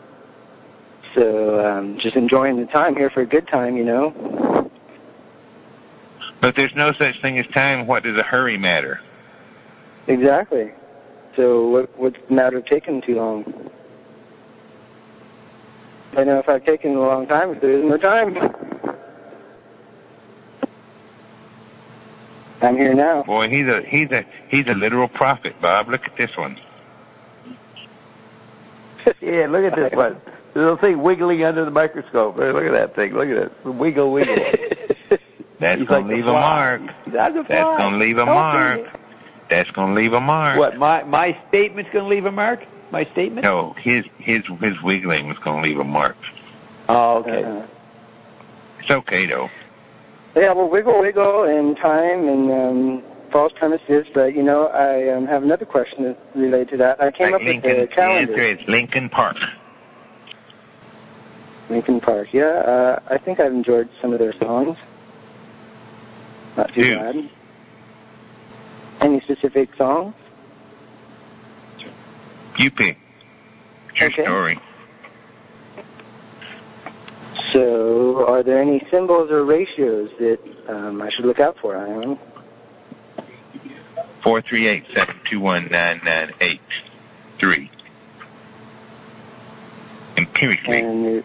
So um, just enjoying the time here for a good time, you know. But there's no such thing as time. What does a hurry matter? Exactly. So what, what's the matter of taking too long? I know if I've taken a long time, if there isn't no time. I'm here now. Boy, he's a he's a he's a literal prophet, Bob. Look at this one. Yeah, look at this one. The little thing wiggling under the microscope. Hey, look at that thing. Look at it. Wiggle, wiggle. That's He's gonna like the leave a fly. mark. He's like the That's fly. gonna leave a Don't mark. be- That's gonna leave a mark. What, my my statement's going to leave a mark? My statement? No, his his his wiggling was gonna leave a mark. Oh, okay. Uh-huh. It's okay though. Yeah, well, wiggle, wiggle, and time, and um, false premises. But you know, I um, have another question that's related to that. I came Like up Lincoln, with the calendar. the answer is Lincoln Park. Lincoln Park. Yeah, uh, I think I've enjoyed some of their songs. Not too Dude. bad. Any specific songs? You pick. It's your Okay. story. So, are there any symbols or ratios that um, I should look out for? I don't know. Four three eight seven two one nine nine eight three. Empirically. And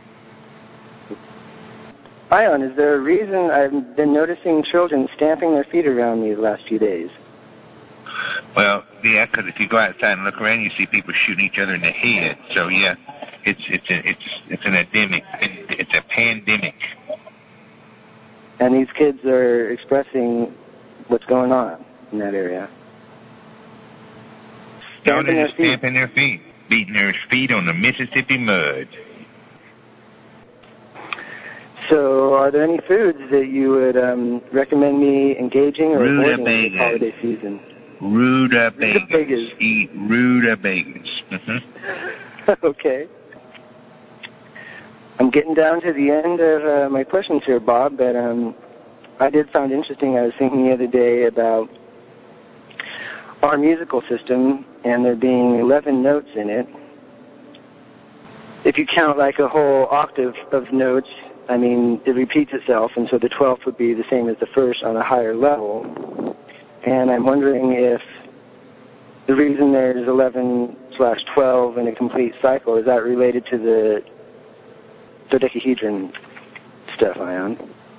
Ion, is there a reason I've been noticing children stamping their feet around me the last few days? Well, yeah, because if you go outside and look around, you see people shooting each other in the head. So yeah, it's it's a, it's it's an epidemic. It's a pandemic. And these kids are expressing what's going on in that area. No, Stamping they're their just feet. stamping their feet, beating their feet on the Mississippi mud. So, are there any foods that you would um, recommend me engaging or avoiding this Rutabagas. holiday season? Rutabagas. Rutabagas. Eat rutabagas. Mm-hmm. Okay. I'm getting down to the end of uh, my questions here, Bob, but um, I did find interesting. I was thinking the other day about our musical system and there being eleven notes in it. If you count like a whole octave of notes, I mean, it repeats itself, and so the twelfth would be the same as the first on a higher level. And I'm wondering if the reason there's eleven slash twelve in a complete cycle, is that related to the dodecahedron stuff, Ion?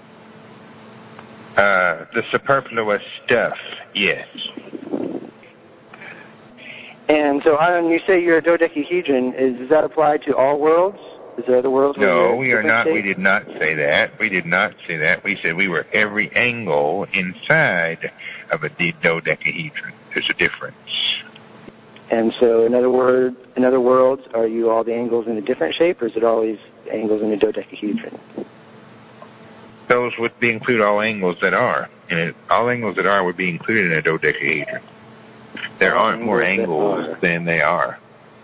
Uh, the superfluous stuff, yes. And so, Ion, you say you're a dodecahedron. Is, does that apply to all worlds? Is there other worlds? No, we are not. State? We did not say that. We did not say that. We said we were every angle inside of a dodecahedron. There's a difference. And so, in other words, in other worlds, are you all the angles in a different shape, or is it always angles in a dodecahedron? Those would be include all angles that are, and it, all angles that are would be included in a dodecahedron. There all aren't more angles than they are.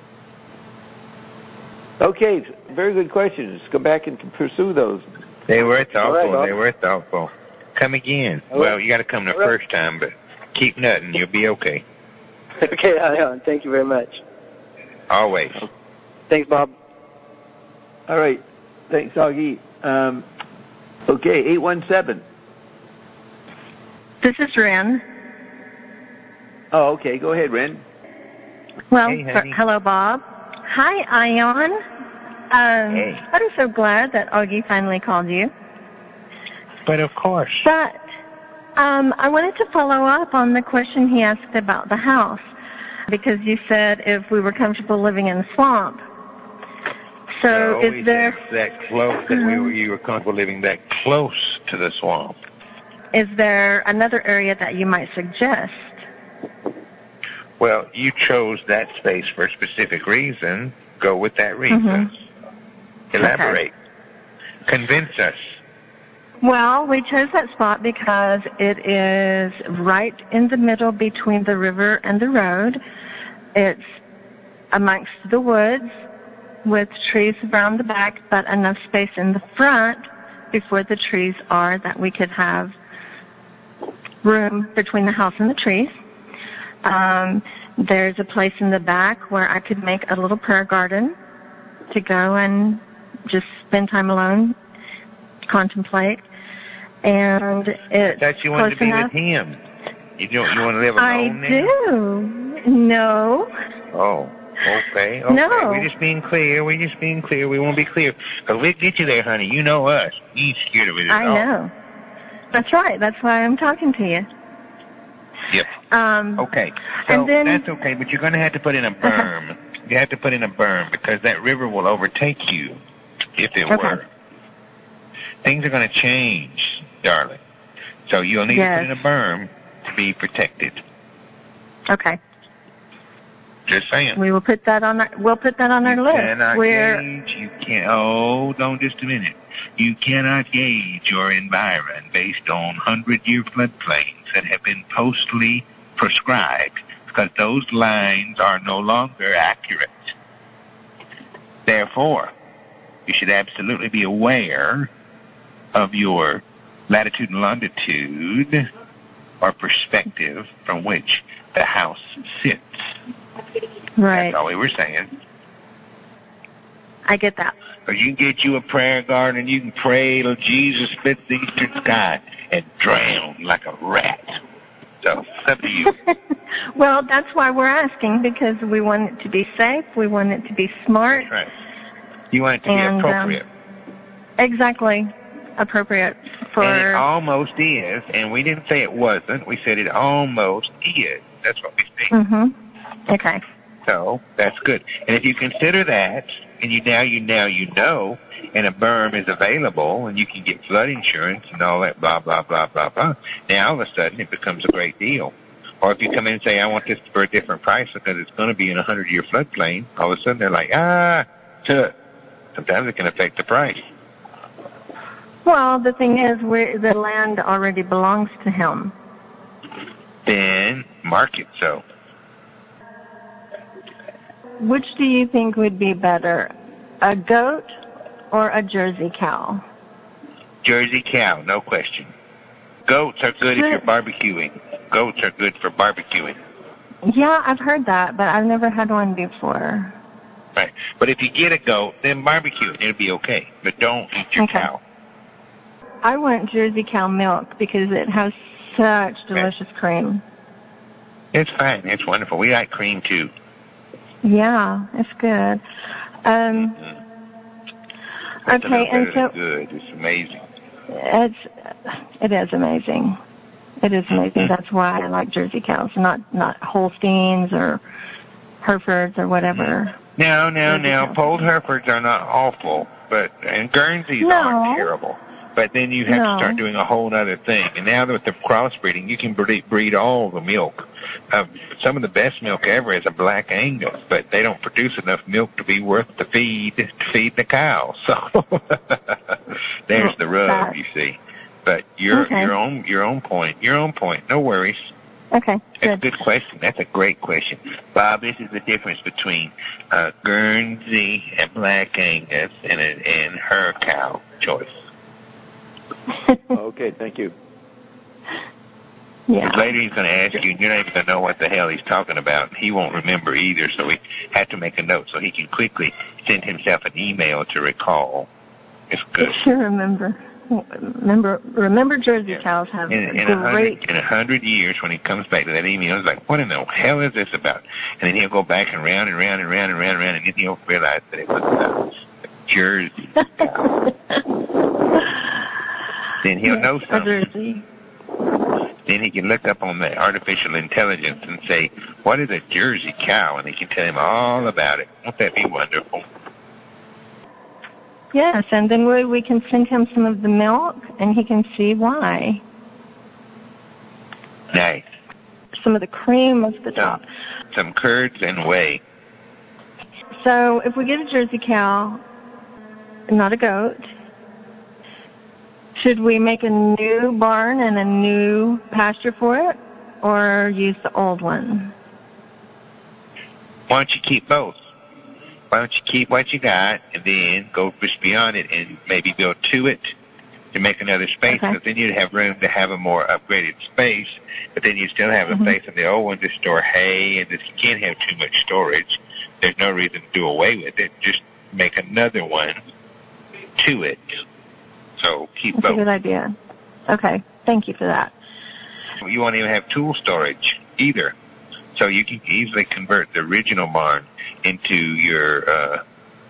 Okay, very good questions. Go back and pursue those. They were thoughtful. Right, they were thoughtful. Come again. All well, right. you got to come the All right. first time, but keep nutting. You'll be okay. Okay, Ion, thank you very much. Always. Thanks, Bob. All right. Thanks, Augie. Um, okay, eight one seven. This is Ren. Oh, okay. Go ahead, Ren. Well, Hey, for, honey. hello, Bob. Hi, Ion. Um, Hey. I'm so glad that Augie finally called you. But of course. But um, I wanted to follow up on the question he asked about the house, because you said if we were comfortable living in the swamp. So no, is we there said that close that we were, you were comfortable living that close to the swamp. is there another area that you might suggest? Well, you chose that space for a specific reason. Go with that reason. Mm-hmm. Elaborate. Okay. Convince us. Well, we chose that spot because it is right in the middle between the river and the road. It's amongst the woods with trees around the back, but enough space in the front before the trees are that we could have room between the house and the trees. Um, there's a place in the back where I could make a little prayer garden to go and just spend time alone, contemplate. And it's That you wanted close to be enough. with him. You don't. You want to live alone I now? do. No. Oh, okay. Okay. No. We're just being clear. We're just being clear. We won't be clear. Because we'll get you there, honey. You know us. We ain't scared of it at I all. know. That's right. That's why I'm talking to you. Yep. Um, Okay. So and then, that's okay, but you're going to have to put in a berm. You have to put in a berm because that river will overtake you if it Okay. were. Things are going to change, darling. So you'll need Yes. to put in a berm to be protected. Okay. Just saying. We will put that on our, we'll put that on our You list. cannot We're, gauge. You can't. Oh, don't just a minute. You cannot gauge your environment based on hundred-year floodplains that have been postally prescribed because those lines are no longer accurate. Therefore, you should absolutely be aware of your latitude and longitude or perspective from which the house sits. right. That's all we were saying. I get that. Or you can get you a prayer garden and you can pray till Jesus split the eastern sky and drown like a rat. So, it's up to you. Well, that's why we're asking, because we want it to be safe. We want it to be smart. Right. You want it to And, be appropriate. Um, exactly. Appropriate for... And it almost is, and we didn't say it wasn't. We said it almost is. That's what we say. Mm-hmm. Okay. So that's good. And if you consider that, and you now you now you know, and a berm is available, and you can get flood insurance and all that, blah blah blah blah blah. Now all of a sudden it becomes a great deal. Or if you come in and say, I want this for a different price because it's going to be in a hundred-year floodplain, all of a sudden they're like, ah, tuh. Sometimes it can affect the price. Well, the thing is, we're, the land already belongs to him. Then mark it so. Which do you think would be better, a goat or a Jersey cow? Jersey cow, no question. Goats are good if you're barbecuing. Goats are good for barbecuing. Yeah, I've heard that, but I've never had one before. Right. But if you get a goat, then barbecue it. It'll be okay. But don't eat your Okay. cow. I want Jersey cow milk because it has such delicious cream. It's fine. It's wonderful. We like cream, too. Yeah, it's good. Um, mm-hmm. Okay, and so... good. It's amazing. It's, it is amazing. It is amazing. That's why I like Jersey cows, not not Holsteins or Herefords or whatever. No, no, Jersey no. cows. Polled Herefords are not awful, but and Guernseys no. aren't terrible. But then you have no. to start doing a whole other thing. And now with the crossbreeding, you can breed, breed all the milk. Uh, some of the best milk ever is a Black Angus, but they don't produce enough milk to be worth the feed to feed the cow. So there's the rub, you see. But your okay. your own your own point, your own point. No worries. Okay, That's good. a good question. That's a great question. Bob, this is the difference between uh, Guernsey and Black Angus and, a, and her cow choice. Okay, thank you. Yeah. Because later he's going to ask you, and you're not even going to know what the hell he's talking about. He won't remember either, so we have to make a note so he can quickly send himself an email to recall. It's good. I sure remember. Remember, remember Jersey yeah. cows have in, in great... A in a hundred years, when he comes back to that email, he's like, what in the hell is this about? And then he'll go back and round and round and round and round and round, and then he'll realize that it was about Jersey cow. Then he'll yes, know something. Jersey. Then he can look up on the artificial intelligence and say, what is a Jersey cow? And he can tell him all about it. Won't that be wonderful? Yes, and then we, we can send him some of the milk, and he can see why. Nice. Some of the cream of the top. Some, some curds and whey. So if we get a Jersey cow, not a goat, should we make a new barn and a new pasture for it, or use the old one? Why don't you keep both? Why don't you keep what you got and then go just beyond it and maybe build to it to make another space? Okay. Because then you'd have room to have a more upgraded space, but then you still have the Mm-hmm. space of the old one to store hay, and if you can't have too much storage, there's no reason to do away with it. Just make another one to it. So keep That's both. a good idea. Okay, thank you for that. You won't even have tool storage either. So you can easily convert the original barn into your uh,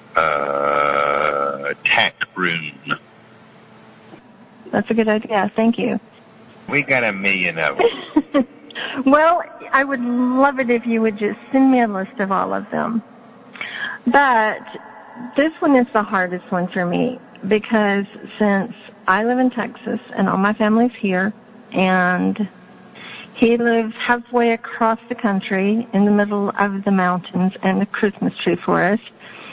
uh, tack room. That's a good idea. Thank you. We got a million of them. Well, I would love it if you would just send me a list of all of them. But this one is the hardest one for me because since I live in Texas and all my family's here, and he lives halfway across the country in the middle of the mountains and the Christmas tree forest.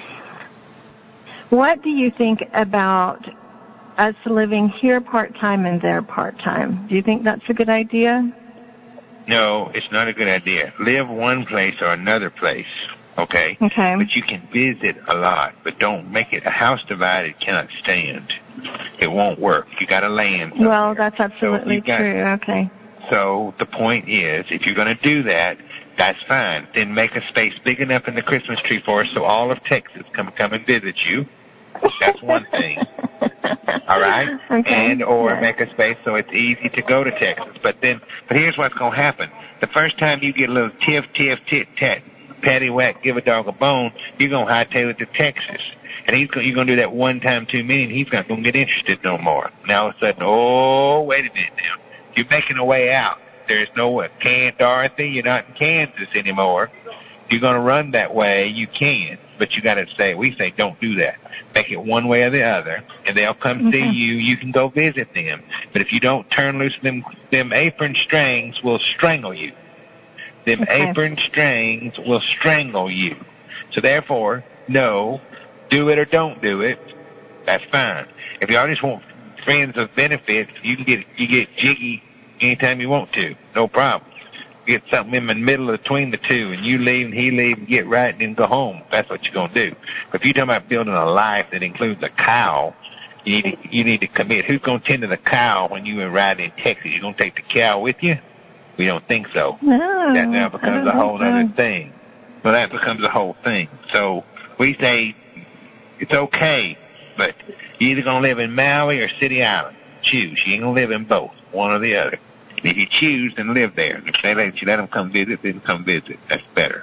What do you think about us living here part-time and there part-time? Do you think that's a good idea? No, it's not a good idea. Live one place or another place, okay? Okay. But you can visit a lot, but don't make it. A house divided cannot stand. It won't work. You got to land somewhere. Well, that's absolutely so got, true. Okay. So the point is, if you're going to do that, that's fine. Then make a space big enough in the Christmas tree forest so all of Texas can come and visit you. That's one thing. All right? Okay. And or yes. make a space so it's easy to go to Texas. But then, but here's what's going to happen. The first time you get a little tiff, tiff, tit, tat, patty whack, give a dog a bone, you're going to hightail it to Texas. And he's going, you're going to do that one time too many, and he's not going to get interested no more. Now all of a sudden, oh, wait a minute now. You're making a way out. There's no way. Can Dorothy, you're not in Kansas anymore. If you're going to run that way, you can. But you got to say, we say don't do that. Make it one way or the other, and they'll come okay. see you. You can go visit them. But if you don't turn loose, them, them apron strings will strangle you. Them okay. apron strings will strangle you. So therefore, no, do it or don't do it. That's fine. If y'all just want friends of benefits, you can get you get jiggy anytime you want to. No problem. Get something in the middle of between the two, and you leave and he leave and get right and then go home. That's what you're going to do. But if you're talking about building a life that includes a cow, you need to, you need to commit. Who's going to tend to the cow when you ride in Texas? You going to take the cow with you? We don't think so. No. That now becomes a whole so. other thing. Well, that becomes a whole thing. So we say it's okay, but you're either going to live in Maui or City Island. Choose. You ain't going to live in both, one or the other. If you choose, then live there. If they let you let them come visit, then come visit. That's better.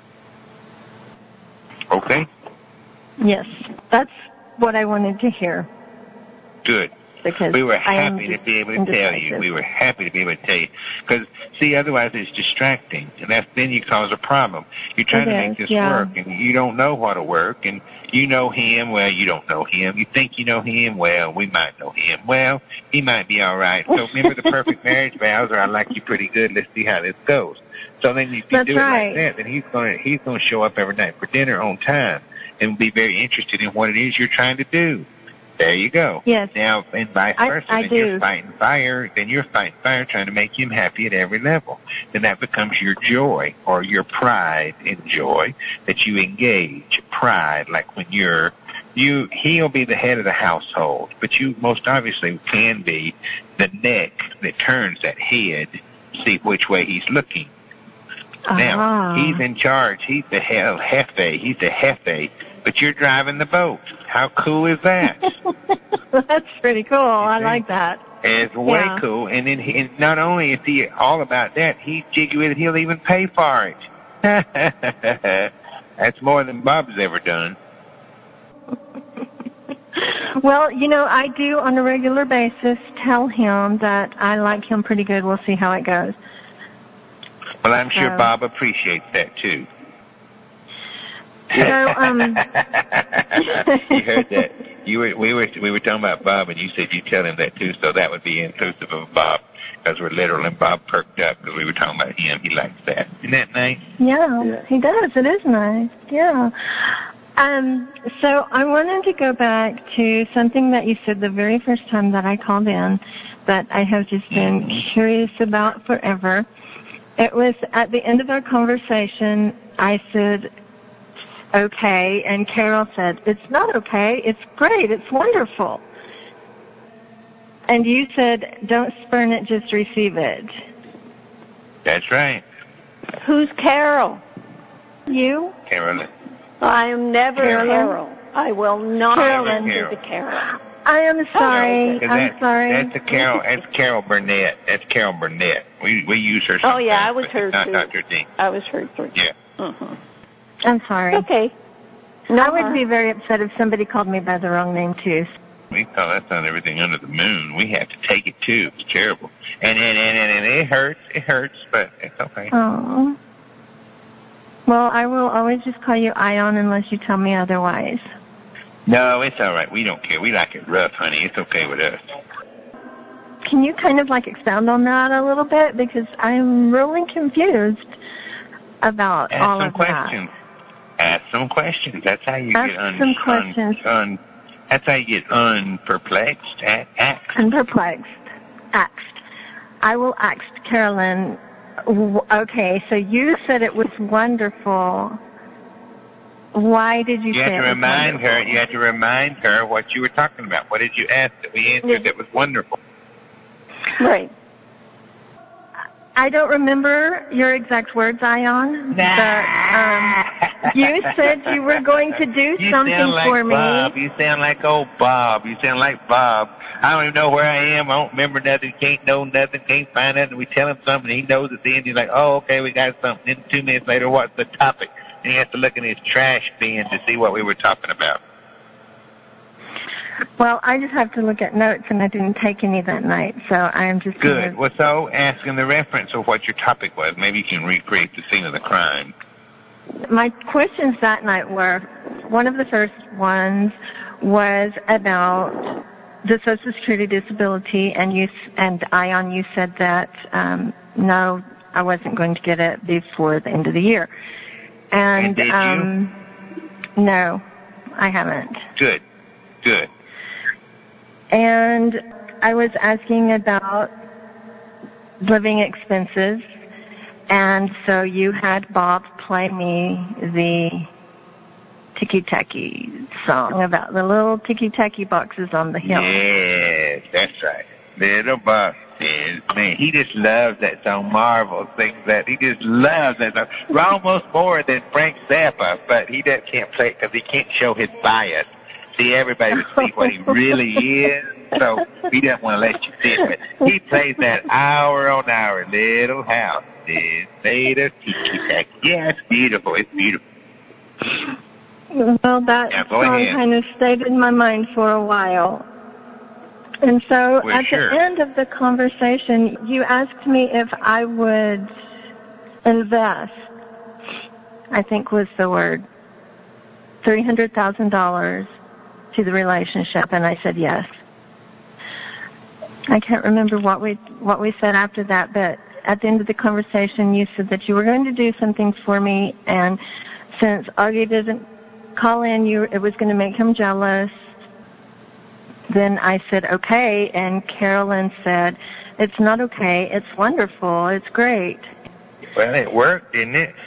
Okay? Yes, that's what I wanted to hear. Good. Because we were happy to be able to indecisive. tell you. We were happy to be able to tell you. Because, see, otherwise it's distracting. And that's, then you cause a problem. You're trying it to is, make this yeah. work, and you don't know how to work. And you know him. Well, you don't know him. You think you know him. Well, we might know him. Well, he might be all right. So remember the perfect marriage vows, or I like you pretty good. Let's see how this goes. So then if you that's do right. it like that, then he's going to he's going to show up every night for dinner on time and be very interested in what it is you're trying to do. There you go. Yes. Now, and vice versa, I, I then do. you're fighting fire, then you're fighting fire trying to make him happy at every level. Then that becomes your joy or your pride in joy that you engage. Pride, like when you're, you, he'll be the head of the household, but you most obviously can be the neck that turns that head, see which way he's looking. Uh-huh. Now, he's in charge. He's the hell jefe. He's the jefe, but you're driving the boat. How cool is that? That's pretty cool. I like that. It's way yeah. cool. And then he, and not only is he all about that, he's jiggy with it. He'll even pay for it. That's more than Bob's ever done. Well, you know, I do on a regular basis tell him that I like him pretty good. We'll see how it goes. Well, I'm sure um, Bob appreciates that, too. So, um... you heard that. You were, we were we were talking about Bob, and you said you tell him that, too, so that would be inclusive of Bob, because we're literal, and Bob perked up because we were talking about him. He likes that. Isn't that nice? Yeah, yeah, he does. It is nice. Yeah. Um, so I wanted to go back to something that you said the very first time that I called in that I have just been mm-hmm. curious about forever. It was at the end of our conversation, I said, okay, and Carol said, it's not okay, it's great, it's wonderful. And you said, don't spurn it, just receive it. That's right. Who's Carol? You? Carolyn. I am never Carolyn. Carol. I will not Carolyn. be the Carol. I am sorry. Oh, I'm that, sorry. That's a Carol. That's Carol Burnett. That's Carol Burnett. We we use her. Oh yeah, I was her not too. Doctor Dean. I was her too. Yeah. Uh-huh. I'm sorry. Okay. No, I would be very upset if somebody called me by the wrong name too. We call that on everything under the moon. We have to take it too. It's terrible, and and and and, and it hurts. It hurts, but it's okay. Oh. Well, I will always just call you Ion unless you tell me otherwise. No, it's all right. We don't care. We like it rough, honey. It's okay with us. Can you kind of like expound on that a little bit? Because I'm really confused about Ask all some of questions. that. Ask some questions. That's how you Ask get un, some questions. Un, un, that's how you get unperplexed. Ask. Unperplexed. Axed. I will ask Carolyn. Okay, so you said it was wonderful. Why did you, you say have to it was remind wonderful? her? You have to remind her what you were talking about. What did you ask that we answered Yeah. that was wonderful? Right. I don't remember your exact words, Ion. Nah. But um, you said you were going to do you something sound like for me. Bob. You sound like old Bob. You sound like Bob. I don't even know where I am. I don't remember nothing. Can't know nothing. Can't find nothing. We tell him something. He knows at the end. He's like, oh, okay, we got something. Then two minutes later, what's the topic? And he has to look in his trash bin to see what we were talking about. Well, I just have to look at notes, and I didn't take any that night, so I am just Good. Gonna... Well, so ask him the reference of what your topic was. Maybe you can recreate the scene of the crime. My questions that night were, one of the first ones was about the Social Security disability, and you and Ion, you said that um, no, I wasn't going to get it before the end of the year. And, and did um, you? No, I haven't. Good. Good. And I was asking about living expenses, and so you had Bob play me the ticky-tacky song about the little ticky-tacky boxes on the hill. Yes, that's right. Little boxes. Man, he just loves that song. Marvel sings that. He just loves that song. Almost more than Frank Zappa, but he doesn't can't play it because he can't show his bias. See, everybody would see what he really is, so we don't want to let you see it. But he plays that hour on hour little house. This later, tiki-taki. Yeah, it's beautiful. It's beautiful. Well, that yeah, go song ahead. kind of stayed in my mind for a while. And so well, at sure. the end of the conversation, you asked me if I would invest, I think was the word, three hundred thousand dollars to the relationship, and I said yes. I can't remember what we what we said after that, but at the end of the conversation, you said that you were going to do something for me, and since Augie didn't call in, you it was going to make him jealous. Then I said, okay, and Carolyn said, it's not okay, it's wonderful, it's great. Well, it worked, didn't it?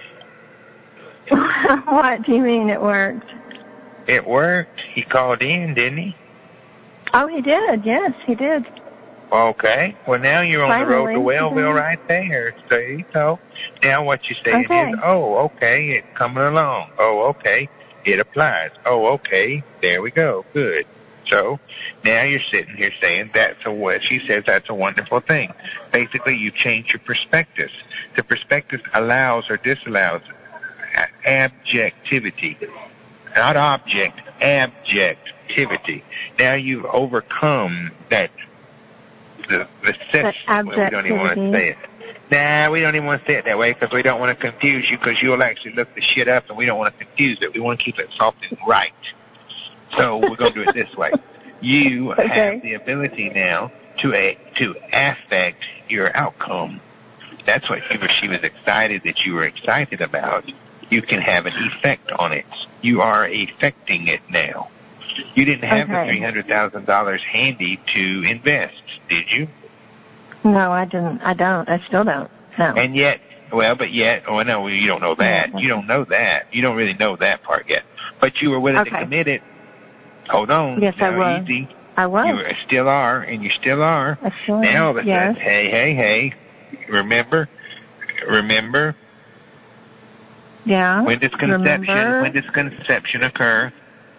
What do you mean it worked? It worked. He called in, didn't he? Oh, he did, yes, he did. Okay. Well, now you're on Finally, the road to Wellville mm-hmm. right there. See? So now what you're saying okay. is, oh, okay, it's coming along. Oh, okay, it applies. Oh, okay, there we go. Good. So now you're sitting here saying that's a what she says that's a wonderful thing. Basically, you change your perspectives. The perspective allows or disallows abjectivity, not object, abjectivity. Now you've overcome that. The, the sense, well, we don't even want to say it. Nah, we don't even want to say it that way because we don't want to confuse you because you'll actually look the shit up and we don't want to confuse it. We want to keep it soft and right. So we're going to do it this way. You okay. have the ability now to a, to affect your outcome. That's what she was, she was excited that you were excited about. You can have an effect on it. You are affecting it now. You didn't have okay. the three hundred thousand dollars handy to invest, did you? No, I didn't. I don't. I still don't. No. And yet, well, but yet, oh no, you don't know that. Yeah. You don't know that. You don't really know that part yet. But you were willing okay. to commit it. Hold on. Yes, now, I was. Easy. I was. You still are, and you still are. I still now, all am. of a yes. sudden, hey, hey, hey, remember, remember. Yeah. When does conception? Remember. When does conception occur?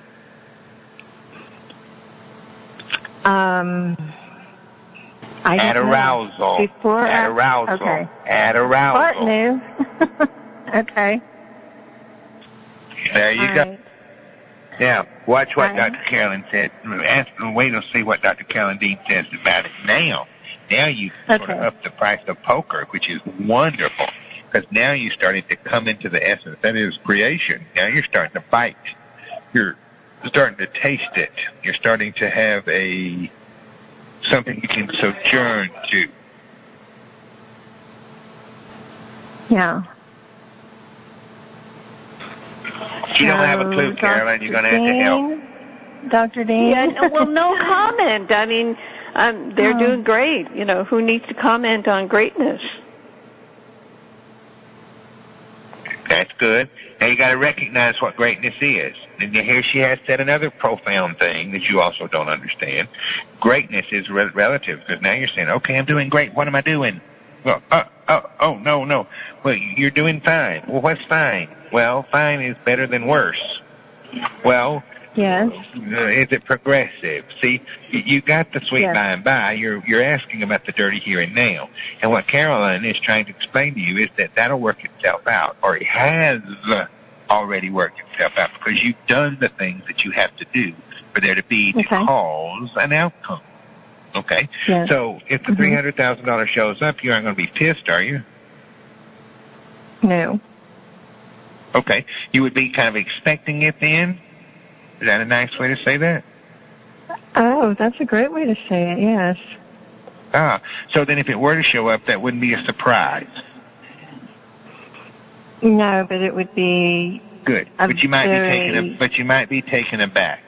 Um. I At don't arousal. Know. Before. At arousal. Okay. At arousal. Bart knew. Okay. There you All go. right. Now, watch what Right. Doctor Carolyn said. Ask, wait and see what Doctor Carolyn Dean says about it now. Now you Okay. sort of up the price of poker, which is wonderful, because now you're starting to come into the essence. That is creation. Now you're starting to bite. You're starting to taste it. You're starting to have a something you can sojourn to. Yeah. You don't have a clue, So, Carolyn. You're going to have to help. Dean, Doctor Dean? Yeah, no, well, no comment. I mean, um, they're Oh. doing great. You know, who needs to comment on greatness? That's good. Now you got to recognize what greatness is. And here she has said another profound thing that you also don't understand. Greatness is re- relative, because now you're saying, okay, I'm doing great. What am I doing? Well, uh, oh, oh, no, no. Well, you're doing fine. Well, what's fine? Well, fine is better than worse. Well, Yes. uh, is it progressive? See, you, you got the sweet Yes. by and by. You're you're asking about the dirty here and now. And what Carolyn is trying to explain to you is that that'll work itself out, or it has already worked itself out, because you've done the things that you have to do for there to be to Okay. cause an outcome. Okay? Yes. So if the Mhm. three hundred thousand dollars shows up, you aren't going to be pissed, are you? No. Okay. You would be kind of expecting it then? Is that a nice way to say that? Oh, that's a great way to say it, yes. Ah, so then if it were to show up, that wouldn't be a surprise. No, but it would be Good. a But you might very- be taken. A, but you might be taken aback.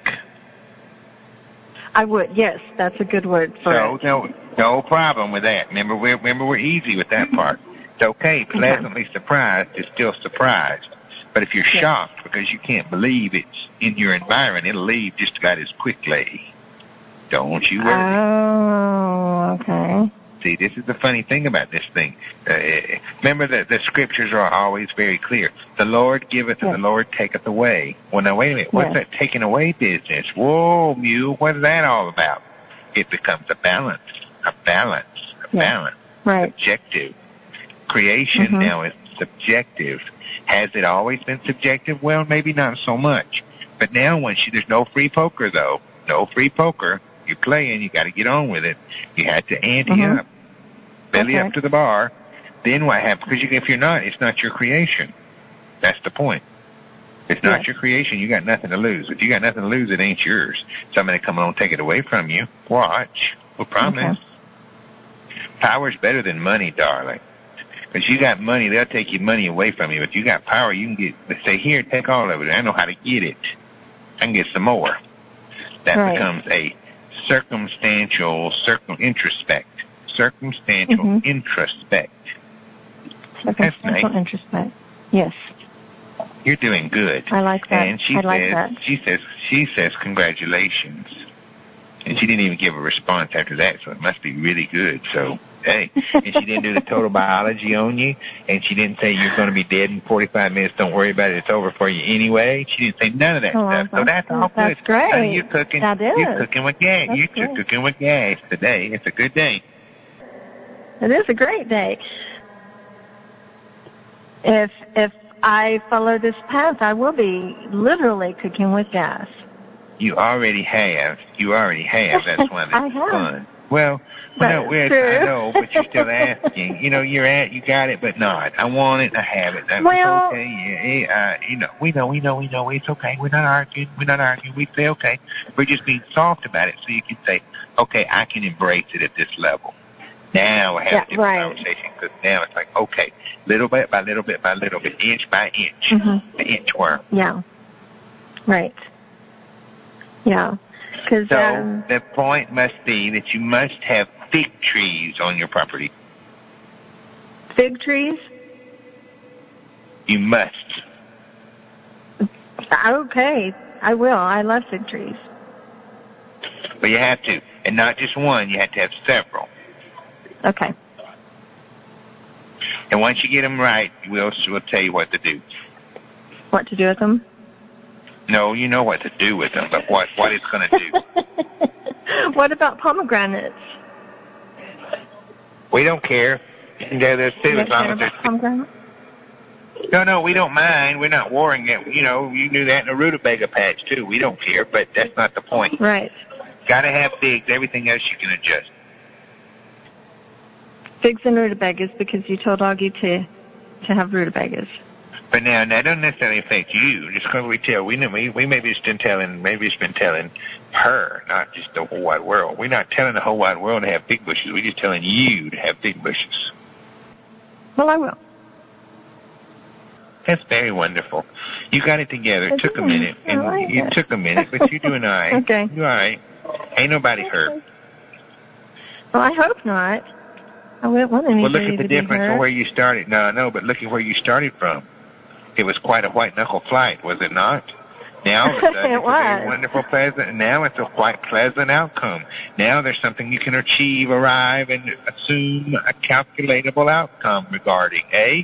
I would, yes, that's a good word for So it. no, no problem with that. Remember, we're remember we're easy with that part. It's okay. Pleasantly surprised is still surprised. But if you're Yes. shocked because you can't believe it's in your environment, it'll leave just about as quickly. Don't you worry. Oh, okay. See, this is the funny thing about this thing. Uh, remember that the scriptures are always very clear. The Lord giveth yes. and the Lord taketh away. Well, now, wait a minute. What's yes. that taking away business? Whoa, Mew, what is that all about? It becomes a balance, a balance, a yes. balance. Right. Subjective. Creation mm-hmm. now is subjective. Has it always been subjective? Well, maybe not so much. But now, once you, there's no free poker, though. No free poker. You're playing, you got to get on with it. You had to ante mm-hmm. up, belly okay. up to the bar. Then what happens? Because you, if you're not, it's not your creation. That's the point. It's not yes. your creation. You got nothing to lose. If you got nothing to lose, it ain't yours. Somebody come along and take it away from you. Watch. We'll promise. Okay. Power's better than money, darling. Because you got money, they'll take your money away from you. But you got power, you can get. They say, here, take all of it. I know how to get it. I can get some more. That right. becomes a circumstantial, circum introspect, circumstantial mm-hmm. introspect. Circumstantial nice. Introspect. Yes. You're doing good. I like that. And she I like says, that. she says, she says, congratulations. And she didn't even give a response after that, so it must be really good. So, hey, and she didn't do the total biology on you, and she didn't say you're going to be dead in forty-five minutes. Don't worry about it; it's over for you anyway. She didn't say none of that oh, stuff. So that's all that's good. great. I mean, you're cooking. That is. You're cooking with gas. That's you're great. cooking with gas today. It's a good day. It is a great day. If if I follow this path, I will be literally cooking with gas. You already have. You already have. That's why that's I have. fun. Well, well no, well, I know, but you're still asking. You know, you're at, you got it, but not. I want it. I have it. That's well, okay. Yeah, uh, you know, we know, we know, we know. It's okay. We're not arguing. We're not arguing. We say okay. We're just being soft about it, so you can say, okay, I can embrace it at this level. Now we have yeah, a different right. conversation because now it's like, okay, little bit by little bit by little bit, inch by inch, mm-hmm. the inchworm. Yeah. Right. Yeah. Cause, so um, the point must be that you must have fig trees on your property. Fig trees? You must. Okay, I will. I love fig trees. But you have to. And not just one, you have to have several. Okay. And once you get them right, we'll, we'll tell you what to do. What to do with them? No, you know what to do with them, but what, what it's going to do. What about pomegranates? We don't care. They're there too, as long as there's pomegranates? No, no, we don't mind. We're not warring it. You know, you knew that in a rutabaga patch, too. We don't care, but that's not the point. Right. Got to have figs. Everything else you can adjust. Figs and rutabagas because you told Augie to to have rutabagas. But now, that doesn't necessarily affect you. Just because we tell, we, we we maybe it's been telling, maybe it's been telling her, not just the whole wide world. We're not telling the whole wide world to have big bushes. We're just telling you to have big bushes. Well, I will. That's very wonderful. You got it together. It I took did. a minute. And like it. it took a minute, but you're doing all right. Okay. You're all right. Ain't nobody hurt. Well, I hope not. I wouldn't want anybody Well, look at the to difference from hurt. where you started. No, no, but look at where you started from. It was quite a white-knuckle flight, was it not? Now, all of a sudden, it it's was. a very wonderful, pleasant, and now it's a quite pleasant outcome. Now there's something you can achieve, arrive, and assume a calculatable outcome regarding, eh?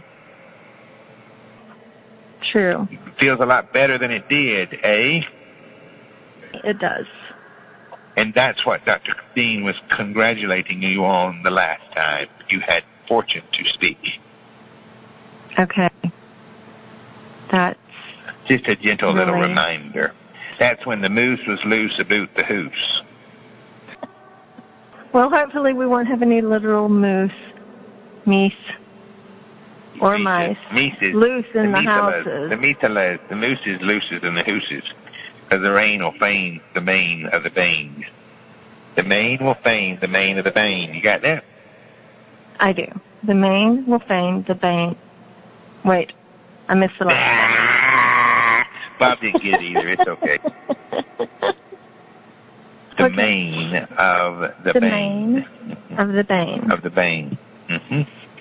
True. It feels a lot better than it did, eh? It does. And that's what Doctor Dean was congratulating you on the last time you had fortune to speak. Okay. That's just a gentle really... little reminder. That's when the moose was loose about the hoose. Well, hopefully we won't have any literal moose, meese, or Mises. mice Mises. loose in the, the houses. The metelas, the moose is looser than the hooses. Because the rain will feign the mane of the bane. The mane will feign the mane of the bane. You got that? I do. The mane will feign the bane. Wait, I missed the last Bob didn't get it either. It's okay. The okay. mane of the, the bane. mane of the bane. Of the bane. Mm-hmm.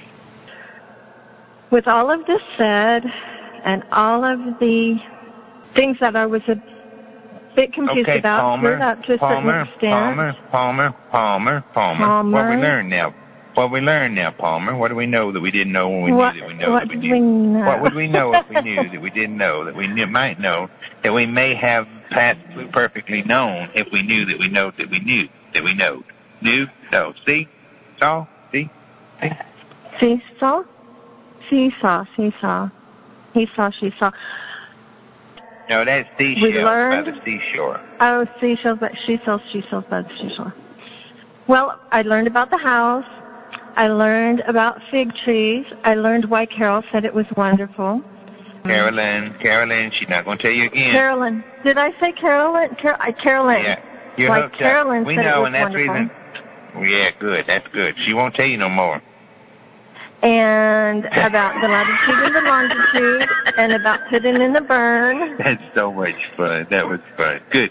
With all of this said, and all of the things that I was a bit confused okay, about, Palmer, up to a Palmer, certain extent. Palmer, Palmer, Palmer, Palmer, Palmer. What we learned now. What we learn now, Palmer? What do we know that we didn't know when we what, knew that we know what that we did knew? We know? What would we know if we knew that we didn't know, that we knew, might know, that we may have passed perfectly known if we knew that we know that we knew that we know? Knew? No. See? Saw? See? See? Seesaw? Seesaw, seesaw. He saw, she saw. No, that's seashells by the seashore. Oh, seashells, but she sells, she sells by the seashore. Well, I learned about the house. I learned about fig trees. I learned why Carol said it was wonderful. Carolyn, Carolyn, she's not going to tell you again. Carolyn. Did I say Carolyn? Car- I, Carolyn. Yeah, you're like hooked Carolyn up. We said know, it was and that's wonderful. reason. Yeah, good. That's good. She won't tell you no more. And about the latitude and the longitude, and about putting in the burn. That's so much fun. That was fun. Good.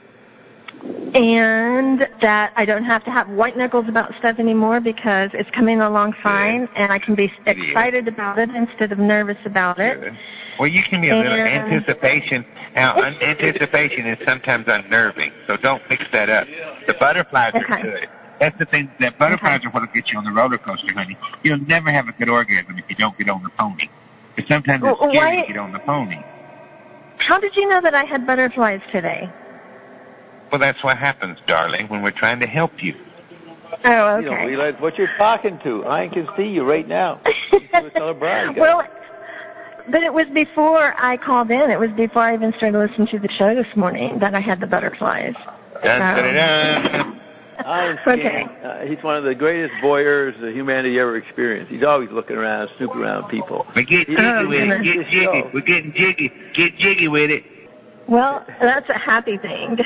And that I don't have to have white knuckles about stuff anymore because it's coming along fine, and I can be excited about it instead of nervous about it. Good. Well, you can be a little And anticipation. Now, un- anticipation is sometimes unnerving, so don't mix that up. The butterflies are Okay. good. That's the thing. That butterflies Okay. are what will get you on the roller coaster, honey. You'll never have a good orgasm if you don't get on the pony. But sometimes it's Well, scary why- to get on the pony. How did you know that I had butterflies today? Well, that's what happens, darling, when we're trying to help you. Oh, You don't okay. realize what you're talking to. I can see you right now. Tell Brian. Well, but it was before I called in. It was before I even started listening to the show this morning that I had the butterflies. Dun, dun, dun, dun. I'm Okay. uh, he's one of the greatest voyeurs that humanity ever experienced. He's always looking around, snooping around people. We get jiggy Oh, with it. goodness. Get jiggy. We're getting jiggy. Get jiggy with it. Well, that's a happy thing.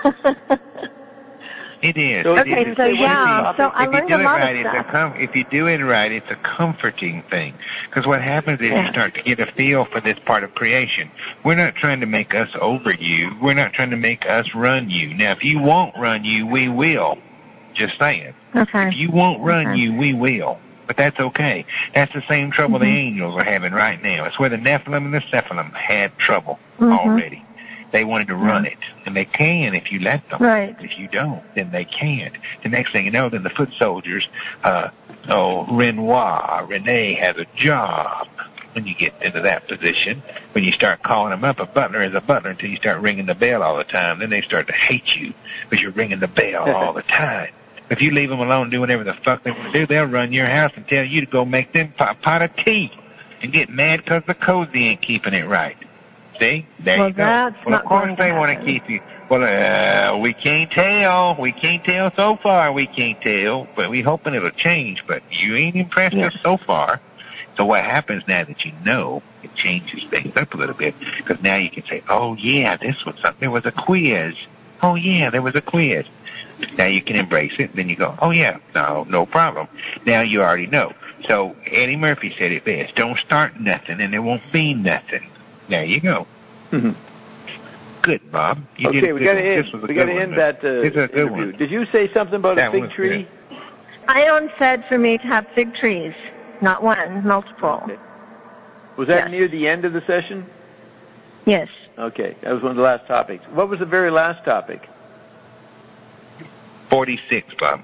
It is. So Okay, It is. so yeah, so I if you learned do a it lot right, of it's a stuff. com- if you do it right, it's a comforting thing. Because what happens is Yeah. you start to get a feel for this part of creation. We're not trying to make us over you. We're not trying to make us run you. Now, if you won't run you, we will. Just saying. Okay. If you won't run Okay. you, we will. But that's okay. That's the same trouble Mm-hmm. the angels are having right now. It's where the Nephilim and the Cephalum had trouble Mhm. already. They wanted to run it, and they can if you let them. Right. If you don't, then they can't. The next thing you know, then the foot soldiers, uh, oh, Renoir, Renee has a job. When you get into that position, when you start calling them up, a butler is a butler until you start ringing the bell all the time. Then they start to hate you because you're ringing the bell all the time. If you leave them alone and do whatever the fuck they want to do, they'll run your house and tell you to go make them a pot of tea and get mad because the cozy ain't keeping it right. See? There Well, you go. that's Well, not of course going to they want to happen. keep you. Well, uh, we can't tell. We can't tell so far. We can't tell. But we hoping it'll change. But you ain't impressed Yeah. us so far. So what happens now that you know, it changes things up a little bit. Because now you can say, oh, yeah, this was something. There was a quiz. Oh, yeah, there was a quiz. Now you can embrace it. Then you go, oh, yeah, no, no problem. Now you already know. So Eddie Murphy said it best. Don't start nothing, and there won't be nothing. There you go. Mhm. Good, Bob. You Okay, did a we good got one. to This end. was a We good got to one, end man. that uh, This is a good interview. one. Did you say something about That a fig was tree? Ion said for me to have fig trees, not one, multiple. Okay. Was that Yes. near the end of the session? Yes. Okay, that was one of the last topics. What was the very last topic? forty-six, Bob.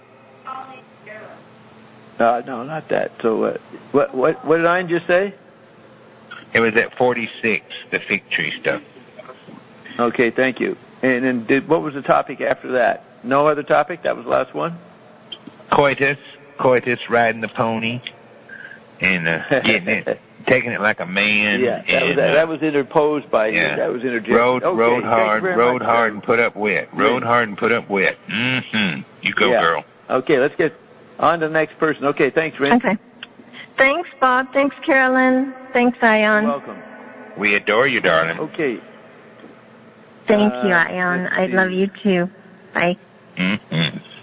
Uh, no, not that. So uh, what, what, what did I just say? It was at forty-six, the fig tree stuff. Okay, thank you. And then did, what was the topic after that? No other topic? That was the last one? Coitus, coitus, riding the pony, and uh, getting it, taking it like a man. Yeah, that and, was that, uh, that was interposed by you. yeah. That was interjected. Road, okay, road thank you hard, very road much, hard sir. and put up wet. Road hard and put up wet. Mm-hmm. You go, Yeah. girl. Okay, let's get on to the next person. Okay, thanks, Rin. Okay. Thanks, Bob. Thanks, Carolyn. Thanks, Ion. You're welcome. We adore you, darling. Okay. Thank Uh, you, Ion. let's I see. love you too. Bye. Mm-hmm.